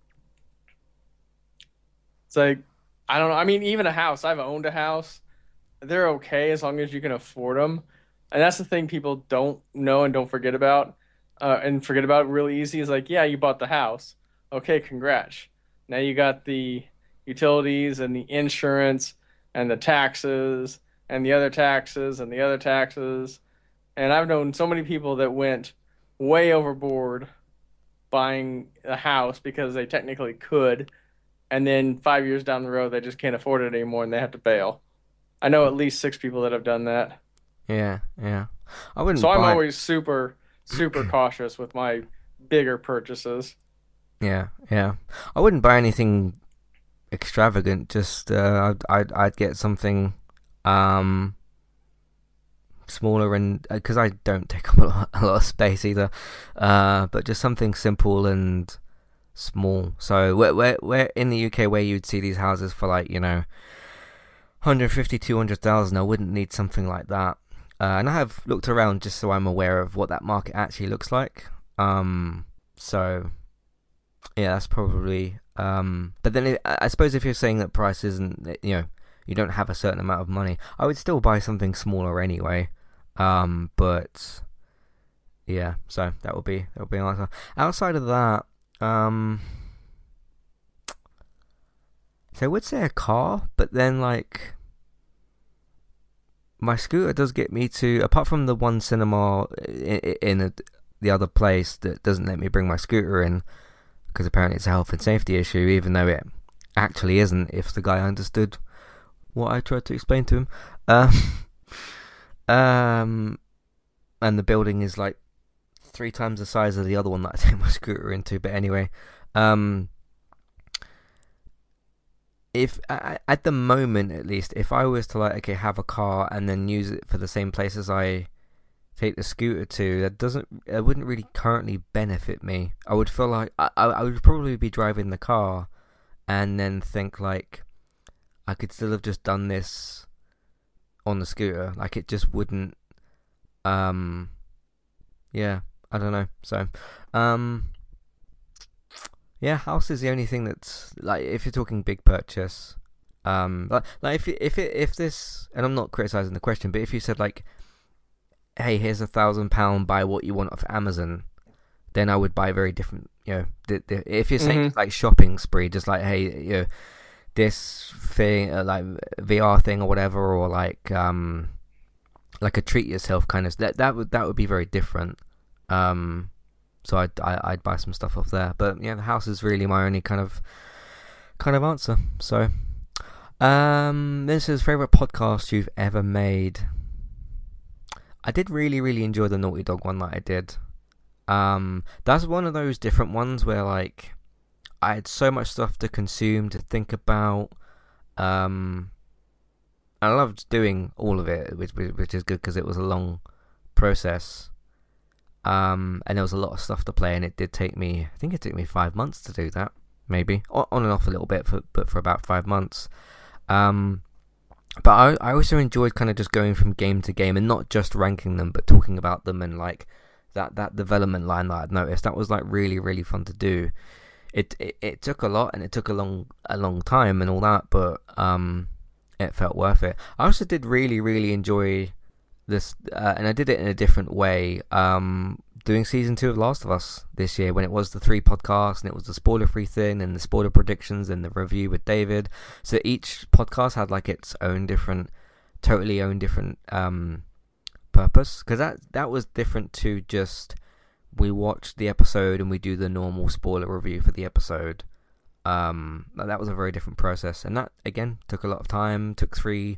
it's like I don't know. I mean, even a house. I've owned a house. They're okay as long as you can afford them, and that's the thing people don't know and don't forget about, and forget about really easy is like, yeah, you bought the house. Okay, congrats. Now you got the utilities and the insurance and the taxes and the other taxes and the other taxes. And I've known so many people that went way overboard buying a house because they technically could, and then 5 years down the road they just can't afford it anymore and they have to bail. I know at least 6 people that have done that. Yeah, yeah. I wouldn't So I'm buy. always super, super cautious with my bigger purchases. Yeah, yeah. I wouldn't buy anything extravagant. Just I'd get something smaller and because I don't take up a lot of space either. But just something simple and small. So where in the UK where you'd see these houses for like 150, 200,000, I wouldn't need something like that. And I have looked around just so I'm aware of what that market actually looks like. So yeah, that's probably. But then I suppose if you're saying that price isn't, you don't have a certain amount of money, I would still buy something smaller anyway. But yeah, so that would be an answer. Outside of that, so I would say a car, but then like my scooter does get me to, apart from the one cinema in the other place that doesn't let me bring my scooter in because apparently it's a health and safety issue, even though it actually isn't. If the guy understood what I tried to explain to him, and the building is like 3 times the size of the other one that I take my scooter into. But anyway, if at the moment at least, if I was to like have a car and then use it for the same places I take the scooter to, that wouldn't really currently benefit me. I would feel like I would probably be driving the car and then think like I could still have just done this on the scooter. Like it just wouldn't. Yeah, I don't know. So, yeah, house is the only thing that's like if you're talking big purchase. Like if this, and I'm not criticizing the question, but if you said like, hey, here's £1,000, buy what you want off Amazon, then I would buy very different. If you're saying like shopping spree, just like hey, this thing like VR thing or whatever, or like a treat yourself kind of that would be very different. So I'd buy some stuff off there, but yeah, the house is really my only kind of answer. So this is favorite podcast you've ever made. I did really enjoy the Naughty Dog one that I did. That's one of those different ones where like I had so much stuff to consume, to think about. I loved doing all of it, which is good because it was a long process. And there was a lot of stuff to play, and it did take me, I think it took me 5 months to do that, maybe on and off a little bit, but for about 5 months. But I also enjoyed kind of just going from game to game and not just ranking them, but talking about them and like that development line that I'd noticed. That was like really fun to do. It took a lot and it took a long time and all that, but it felt worth it. I also did really enjoy this, and I did it in a different way. Doing season 2 of Last of Us this year, when it was the 3 podcasts and it was the spoiler-free thing and the spoiler predictions and the review with David. So each podcast had like its own different, totally own different purpose, because that was different to just we watch the episode and we do the normal spoiler review for the episode. That was a very different process, and that again took a lot of time. Took 3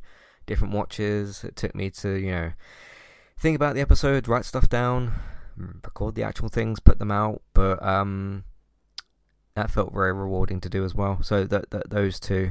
different watches. It took me to, think about the episode, write stuff down, record the actual things, put them out. But that felt very rewarding to do as well. So those two.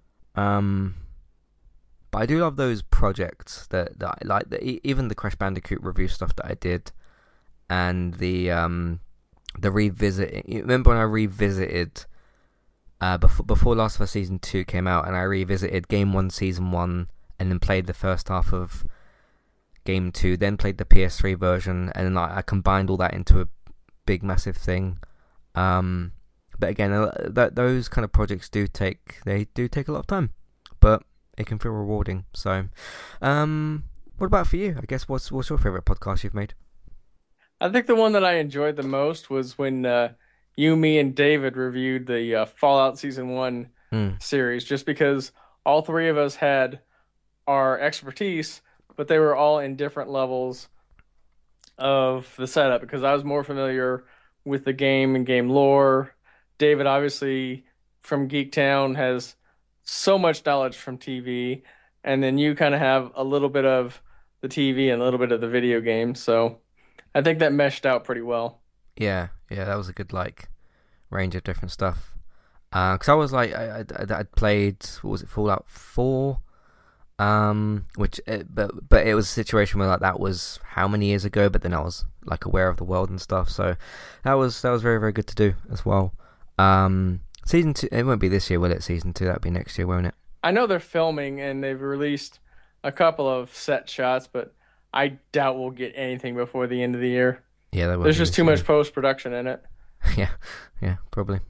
But I do love those projects that I like. Even the Crash Bandicoot review stuff that I did, and the revisit. Remember when I revisited before Last of Us Season 2 came out, and I revisited Game 1 Season 1, and then played the first half of Game 2, then played the PS3 version, and then I combined all that into a big massive thing. But again, those kind of projects do take a lot of time, but it can feel rewarding. So, what about for you? I guess what's your favorite podcast you've made? I think the one that I enjoyed the most was when you, me, and David reviewed the Fallout Season 1 series, just because all three of us had our expertise, but they were all in different levels of the setup, because I was more familiar with the game and game lore. David, obviously, from Geek Town, has so much knowledge from TV, and then you kind of have a little bit of the TV and a little bit of the video game, so I think that meshed out pretty well. Yeah, that was a good range of different stuff. Because I was I'd played, what was it, Fallout 4, but it was a situation where that was how many years ago, but then I was aware of the world and stuff, so that was very, very good to do as well. Season 2, it won't be this year, will it? Season 2, that'll be next year, won't it? I know they're filming and they've released a couple of set shots, but I doubt we'll get anything before the end of the year. Yeah, there's just too much post-production in it. yeah, probably.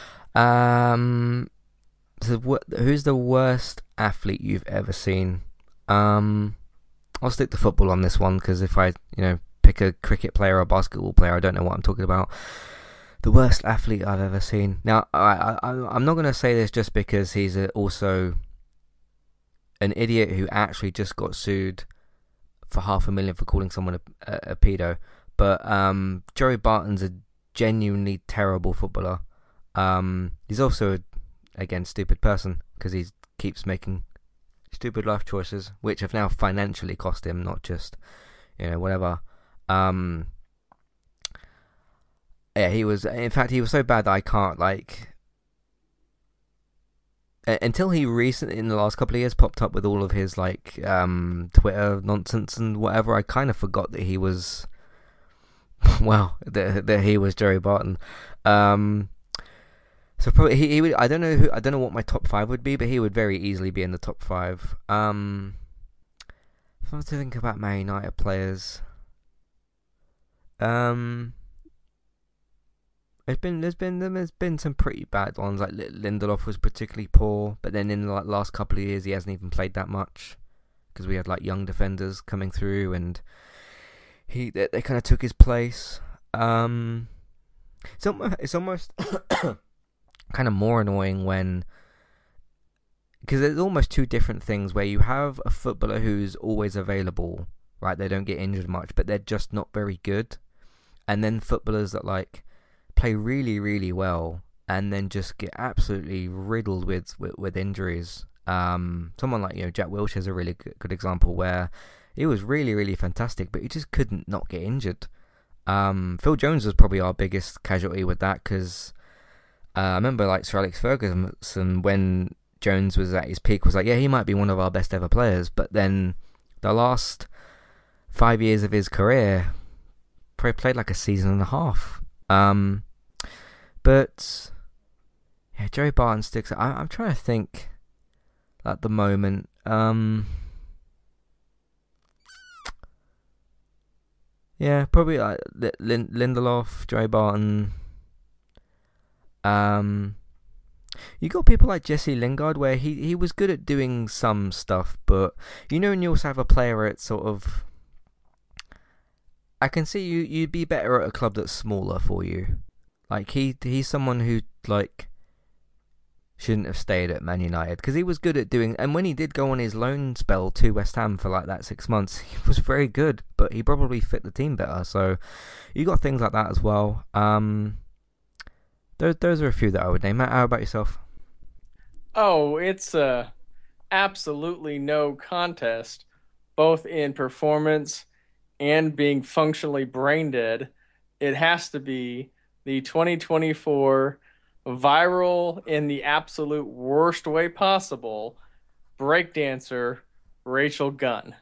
So who's the worst athlete you've ever seen? I'll stick to football on this one, because if I, pick a cricket player or a basketball player, I don't know what I'm talking about. The worst athlete I've ever seen. Now, I'm not going to say this just because he's also an idiot who actually just got sued for $500,000 for calling someone a pedo. But Joey Barton's a genuinely terrible footballer. He's also, again, stupid person, because he keeps making stupid life choices, which have now financially cost him, not just, whatever. Yeah, he was so bad that I can't, until he recently, in the last couple of years, popped up with all of his, Twitter nonsense and whatever, I kind of forgot that he was, that he was Joey Barton. So probably he would, I don't know what my top 5 would be, but he would very easily be in the top 5. If I was to think about Man United players, There's been some pretty bad ones. Lindelof was particularly poor, but then in the last couple of years he hasn't even played that much, because we had young defenders coming through, and they kind of took his place. It's almost kind of more annoying because there's almost two different things, where you have a footballer who's always available, right? They don't get injured much, but they're just not very good, and then footballers that play really, really well and then just get absolutely riddled with injuries. Someone like Jack Wilshere is a really good example, where he was really, really fantastic, but he just couldn't not get injured. Phil Jones was probably our biggest casualty with that, because I remember Sir Alex Ferguson, when Jones was at his peak, was he might be one of our best ever players, but then the last 5 years of his career, probably played a season and a half. But yeah, Joey Barton sticks. I'm trying to think at the moment. Yeah, probably Lindelof, Joey Barton. You got people like Jesse Lingard, where he was good at doing some stuff, but and you also have a player where it's sort of, I can see you'd be better at a club that's smaller for you. He's someone who shouldn't have stayed at Man United, because he was good at doing, and when he did go on his loan spell to West Ham for that 6 months, he was very good, but he probably fit the team better. So you got things like that as well. Those are a few that I would name. Matt, how about yourself? Oh, it's absolutely no contest, both in performance and being functionally brain dead, it has to be the 2024 viral in the absolute worst way possible breakdancer Rachel Gunn.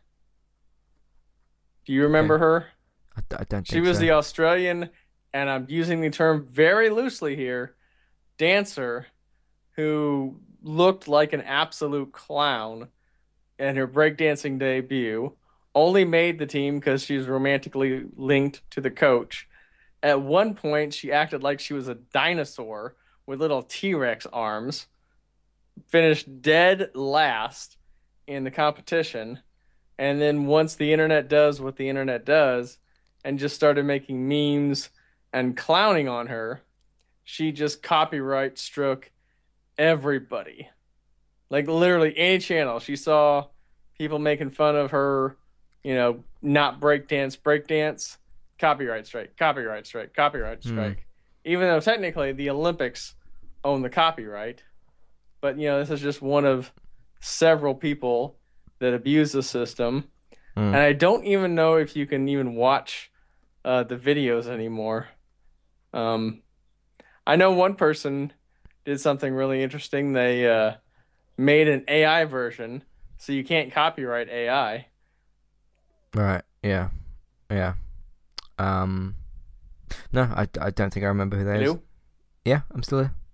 Do you Okay. remember her? I don't She think was so. the Australian, and I'm using the term very loosely here, dancer who looked like an absolute clown in her breakdancing debut. Only made the team because she was romantically linked to the coach. At one point, she acted like she was a dinosaur with little T-Rex arms. Finished dead last in the competition. And then once the internet does what the internet does and just started making memes and clowning on her, she just copyright struck everybody. Like literally any channel. She saw people making fun of her, not breakdance, copyright strike, copyright strike, copyright Hmm. strike. Even though technically the Olympics own the copyright, but this is just one of several people that abuse the system. Hmm. And I don't even know if you can even watch the videos anymore. Um, I know one person did something really interesting. They made an AI version, so you can't copyright AI. Right. Yeah. Yeah. Um. No, I don't think I remember who that is. Hello? Yeah, I'm still there.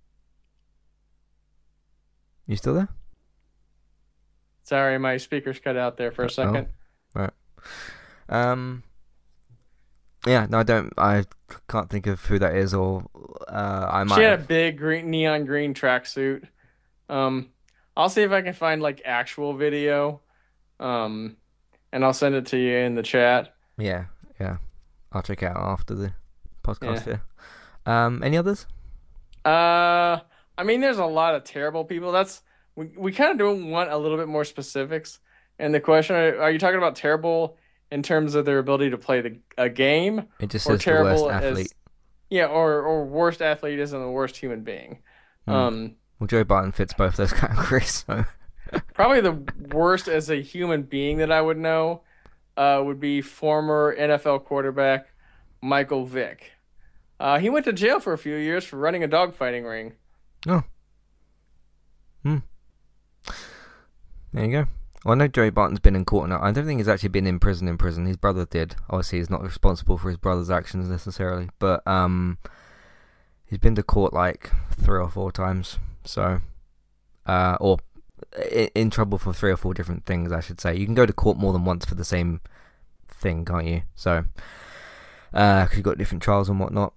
You still there? Sorry, my speakers cut out there for a Oh. second. Right. Um. Yeah. No, I don't. I can't think of who that is, or I She might had have. a big green neon green tracksuit. Um, I'll see if I can find like actual video. Um, and I'll send it to you in the chat. Yeah. Yeah. I'll check it out after the podcast Yeah. here. Any others? Uh, I mean, there's a lot of terrible people. We kind of do want a little bit more specifics. And the question, are you talking about terrible in terms of their ability to play a game, It just or says the worst terrible athlete. as yeah, or worst athlete isn't the worst human being? Hmm. Um, Well, Joe Biden fits both those categories. So. Probably the worst as a human being that I would know would be former NFL quarterback Michael Vick. He went to jail for a few years for running a dogfighting ring. Oh. Hmm. There you go. Well, I know Joey Barton's been in court now. I don't think he's actually been in prison. In prison, his brother did. Obviously, he's not responsible for his brother's actions necessarily, but he's been to court like 3 or 4 times. So, or in trouble for 3 or 4 different things, I should say. You can go to court more than once for the same thing, can't you? So, because you've got different trials and whatnot.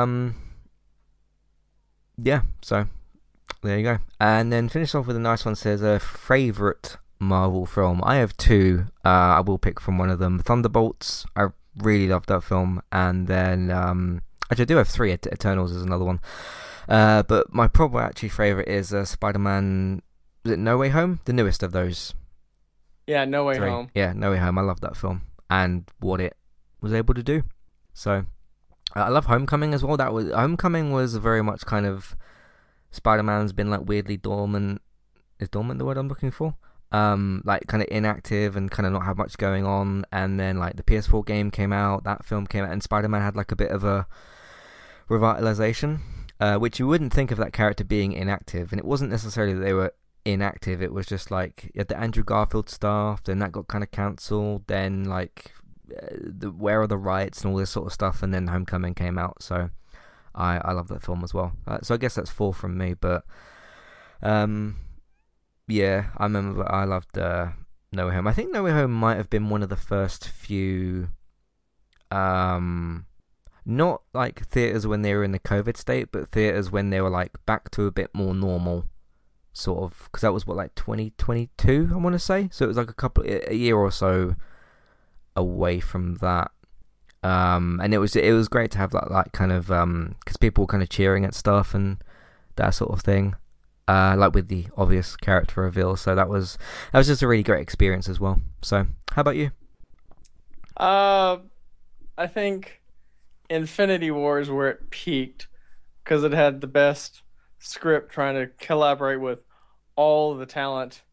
Yeah. So there you go. And then finish off with a nice one. Says a favorite Marvel film. I have two. I will pick from one of them. Thunderbolts. I really love that film. And then actually I do have three. Eternals is another one. But my probably actually favorite is Spider-Man. Was it No Way Home? The newest of those Yeah, no way three. home. Yeah, No Way Home. I love that film and what it was able to do. So I love Homecoming as well. That was Homecoming was very much kind of Spider-Man's been like weirdly dormant. Is dormant the word I'm looking for? Like kind of inactive and kind of not have much going on. And then like the PS4 game came out, that film came out, and Spider-Man had like a bit of a revitalization, which you wouldn't think of that character being inactive. And it wasn't necessarily that they were inactive. It was just like you had the Andrew Garfield stuff, then that got kind of cancelled. Then like the Where Are the Rights and all this sort of stuff, and then Homecoming came out. So I love that film as well. So I guess that's four from me. But yeah, I remember I loved No Way Home. I think No Way Home might have been one of the first few, not like theaters when they were in the COVID state, but theaters when they were like back to a bit more normal, sort of. Because that was what, like 2022, I want to say. So it was like a year or so away from that. And it was great to have that like kind of because people were kind of cheering at stuff and that sort of thing. Like with the obvious character reveal, so that was just a really great experience as well. So, how about you? Uh, I think Infinity War is where it peaked because it had the best script trying to collaborate with all the talent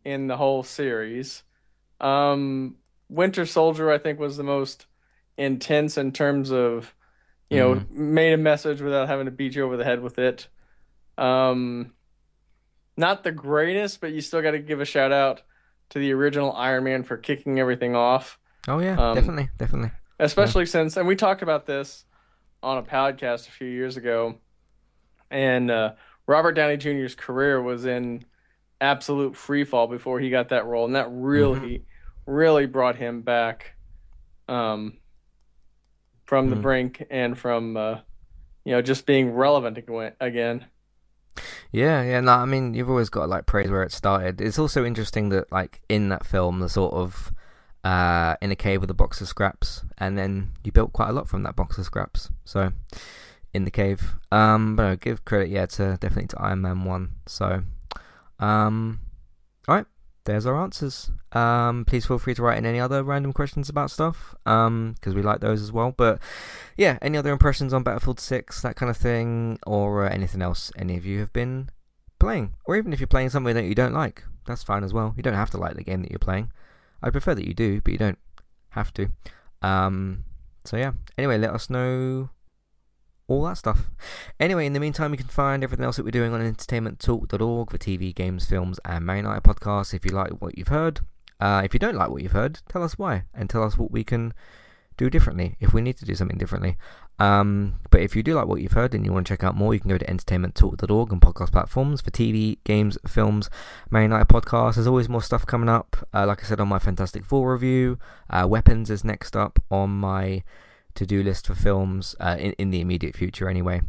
in the whole series. Winter Soldier, I think, was the most intense in terms of, Mm. made a message without having to beat you over the head with it. Um, Not the greatest, but you still got to give a shout out to the original Iron Man for kicking everything off. Oh yeah, Um, definitely, definitely. Yeah. Especially since, and we talked about this on a podcast a few years ago, and Robert Downey Jr.'s career was in absolute free fall before he got that role, and that Hmm. really brought him back um, from the Mm. brink and from just being relevant again. Yeah, yeah. No, I mean, you've always got to like praise where it started. It's also interesting that like in that film, the sort of in a cave with a box of scraps, and then you built quite a lot from that box of scraps. So in the cave, but no, give credit, yeah, to definitely to Iron Man 1. So, um, all right, there's our answers. Please feel free to write in any other random questions about stuff, because we like those as well. But yeah, any other impressions on Battlefield 6, that kind of thing, or anything else any of you have been playing, or even if you're playing something that you don't like, that's fine as well. You don't have to like the game that you're playing. I prefer that you do, but you don't have to. Um, so yeah. Anyway, let us know all that stuff. Anyway, in the meantime, you can find everything else that we're doing on entertainmenttalk.org for TV, games, films, and Man United podcasts. If you like what you've heard, if you don't like what you've heard, tell us why, and tell us what we can do differently if we need to do something differently. But if you do like what you've heard and you want to check out more, you can go to entertainmenttalk.org and podcast platforms for TV, games, films, Man United podcasts. There's always more stuff coming up. Like I said, on my Fantastic Four review, Weapons is next up on my to-do list for films in the immediate future anyway.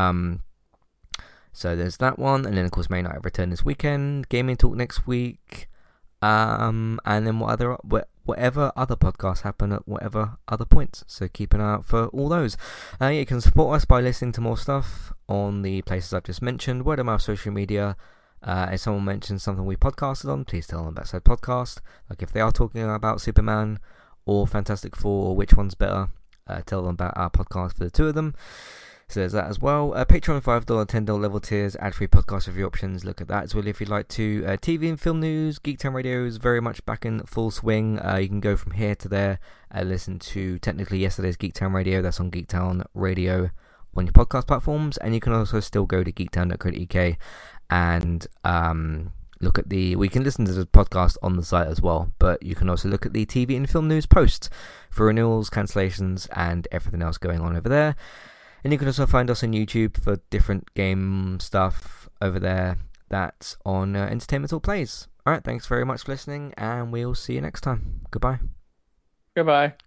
So there's that one, and then of course Man United return this weekend, Gaming Talk next week, and then whatever other podcasts happen at whatever other points. So keep an eye out for all those. You can support us by listening to more stuff on the places I've just mentioned, word of mouth, social media. If someone mentions something we podcasted on, please tell them about said podcast. Like if they are talking about Superman or Fantastic Four, or which one's better, tell them about our podcast for the two of them. So there's that as well. Patreon $5, $10 level tiers, ad-free podcast review options. Look at that as well if you'd like to. TV and film news, Geektown Radio is very much back in full swing. You can go from here to there and listen to technically yesterday's Geektown Radio. That's on Geektown Radio on your podcast platforms. And you can also still go to geektown.co.uk and we can listen to the podcast on the site as well, but you can also look at the TV and film news posts for renewals, cancellations, and everything else going on over there. And you can also find us on YouTube for different game stuff over there. That's on Entertainment All Plays. Alright, thanks very much for listening, and we'll see you next time. Goodbye. Goodbye.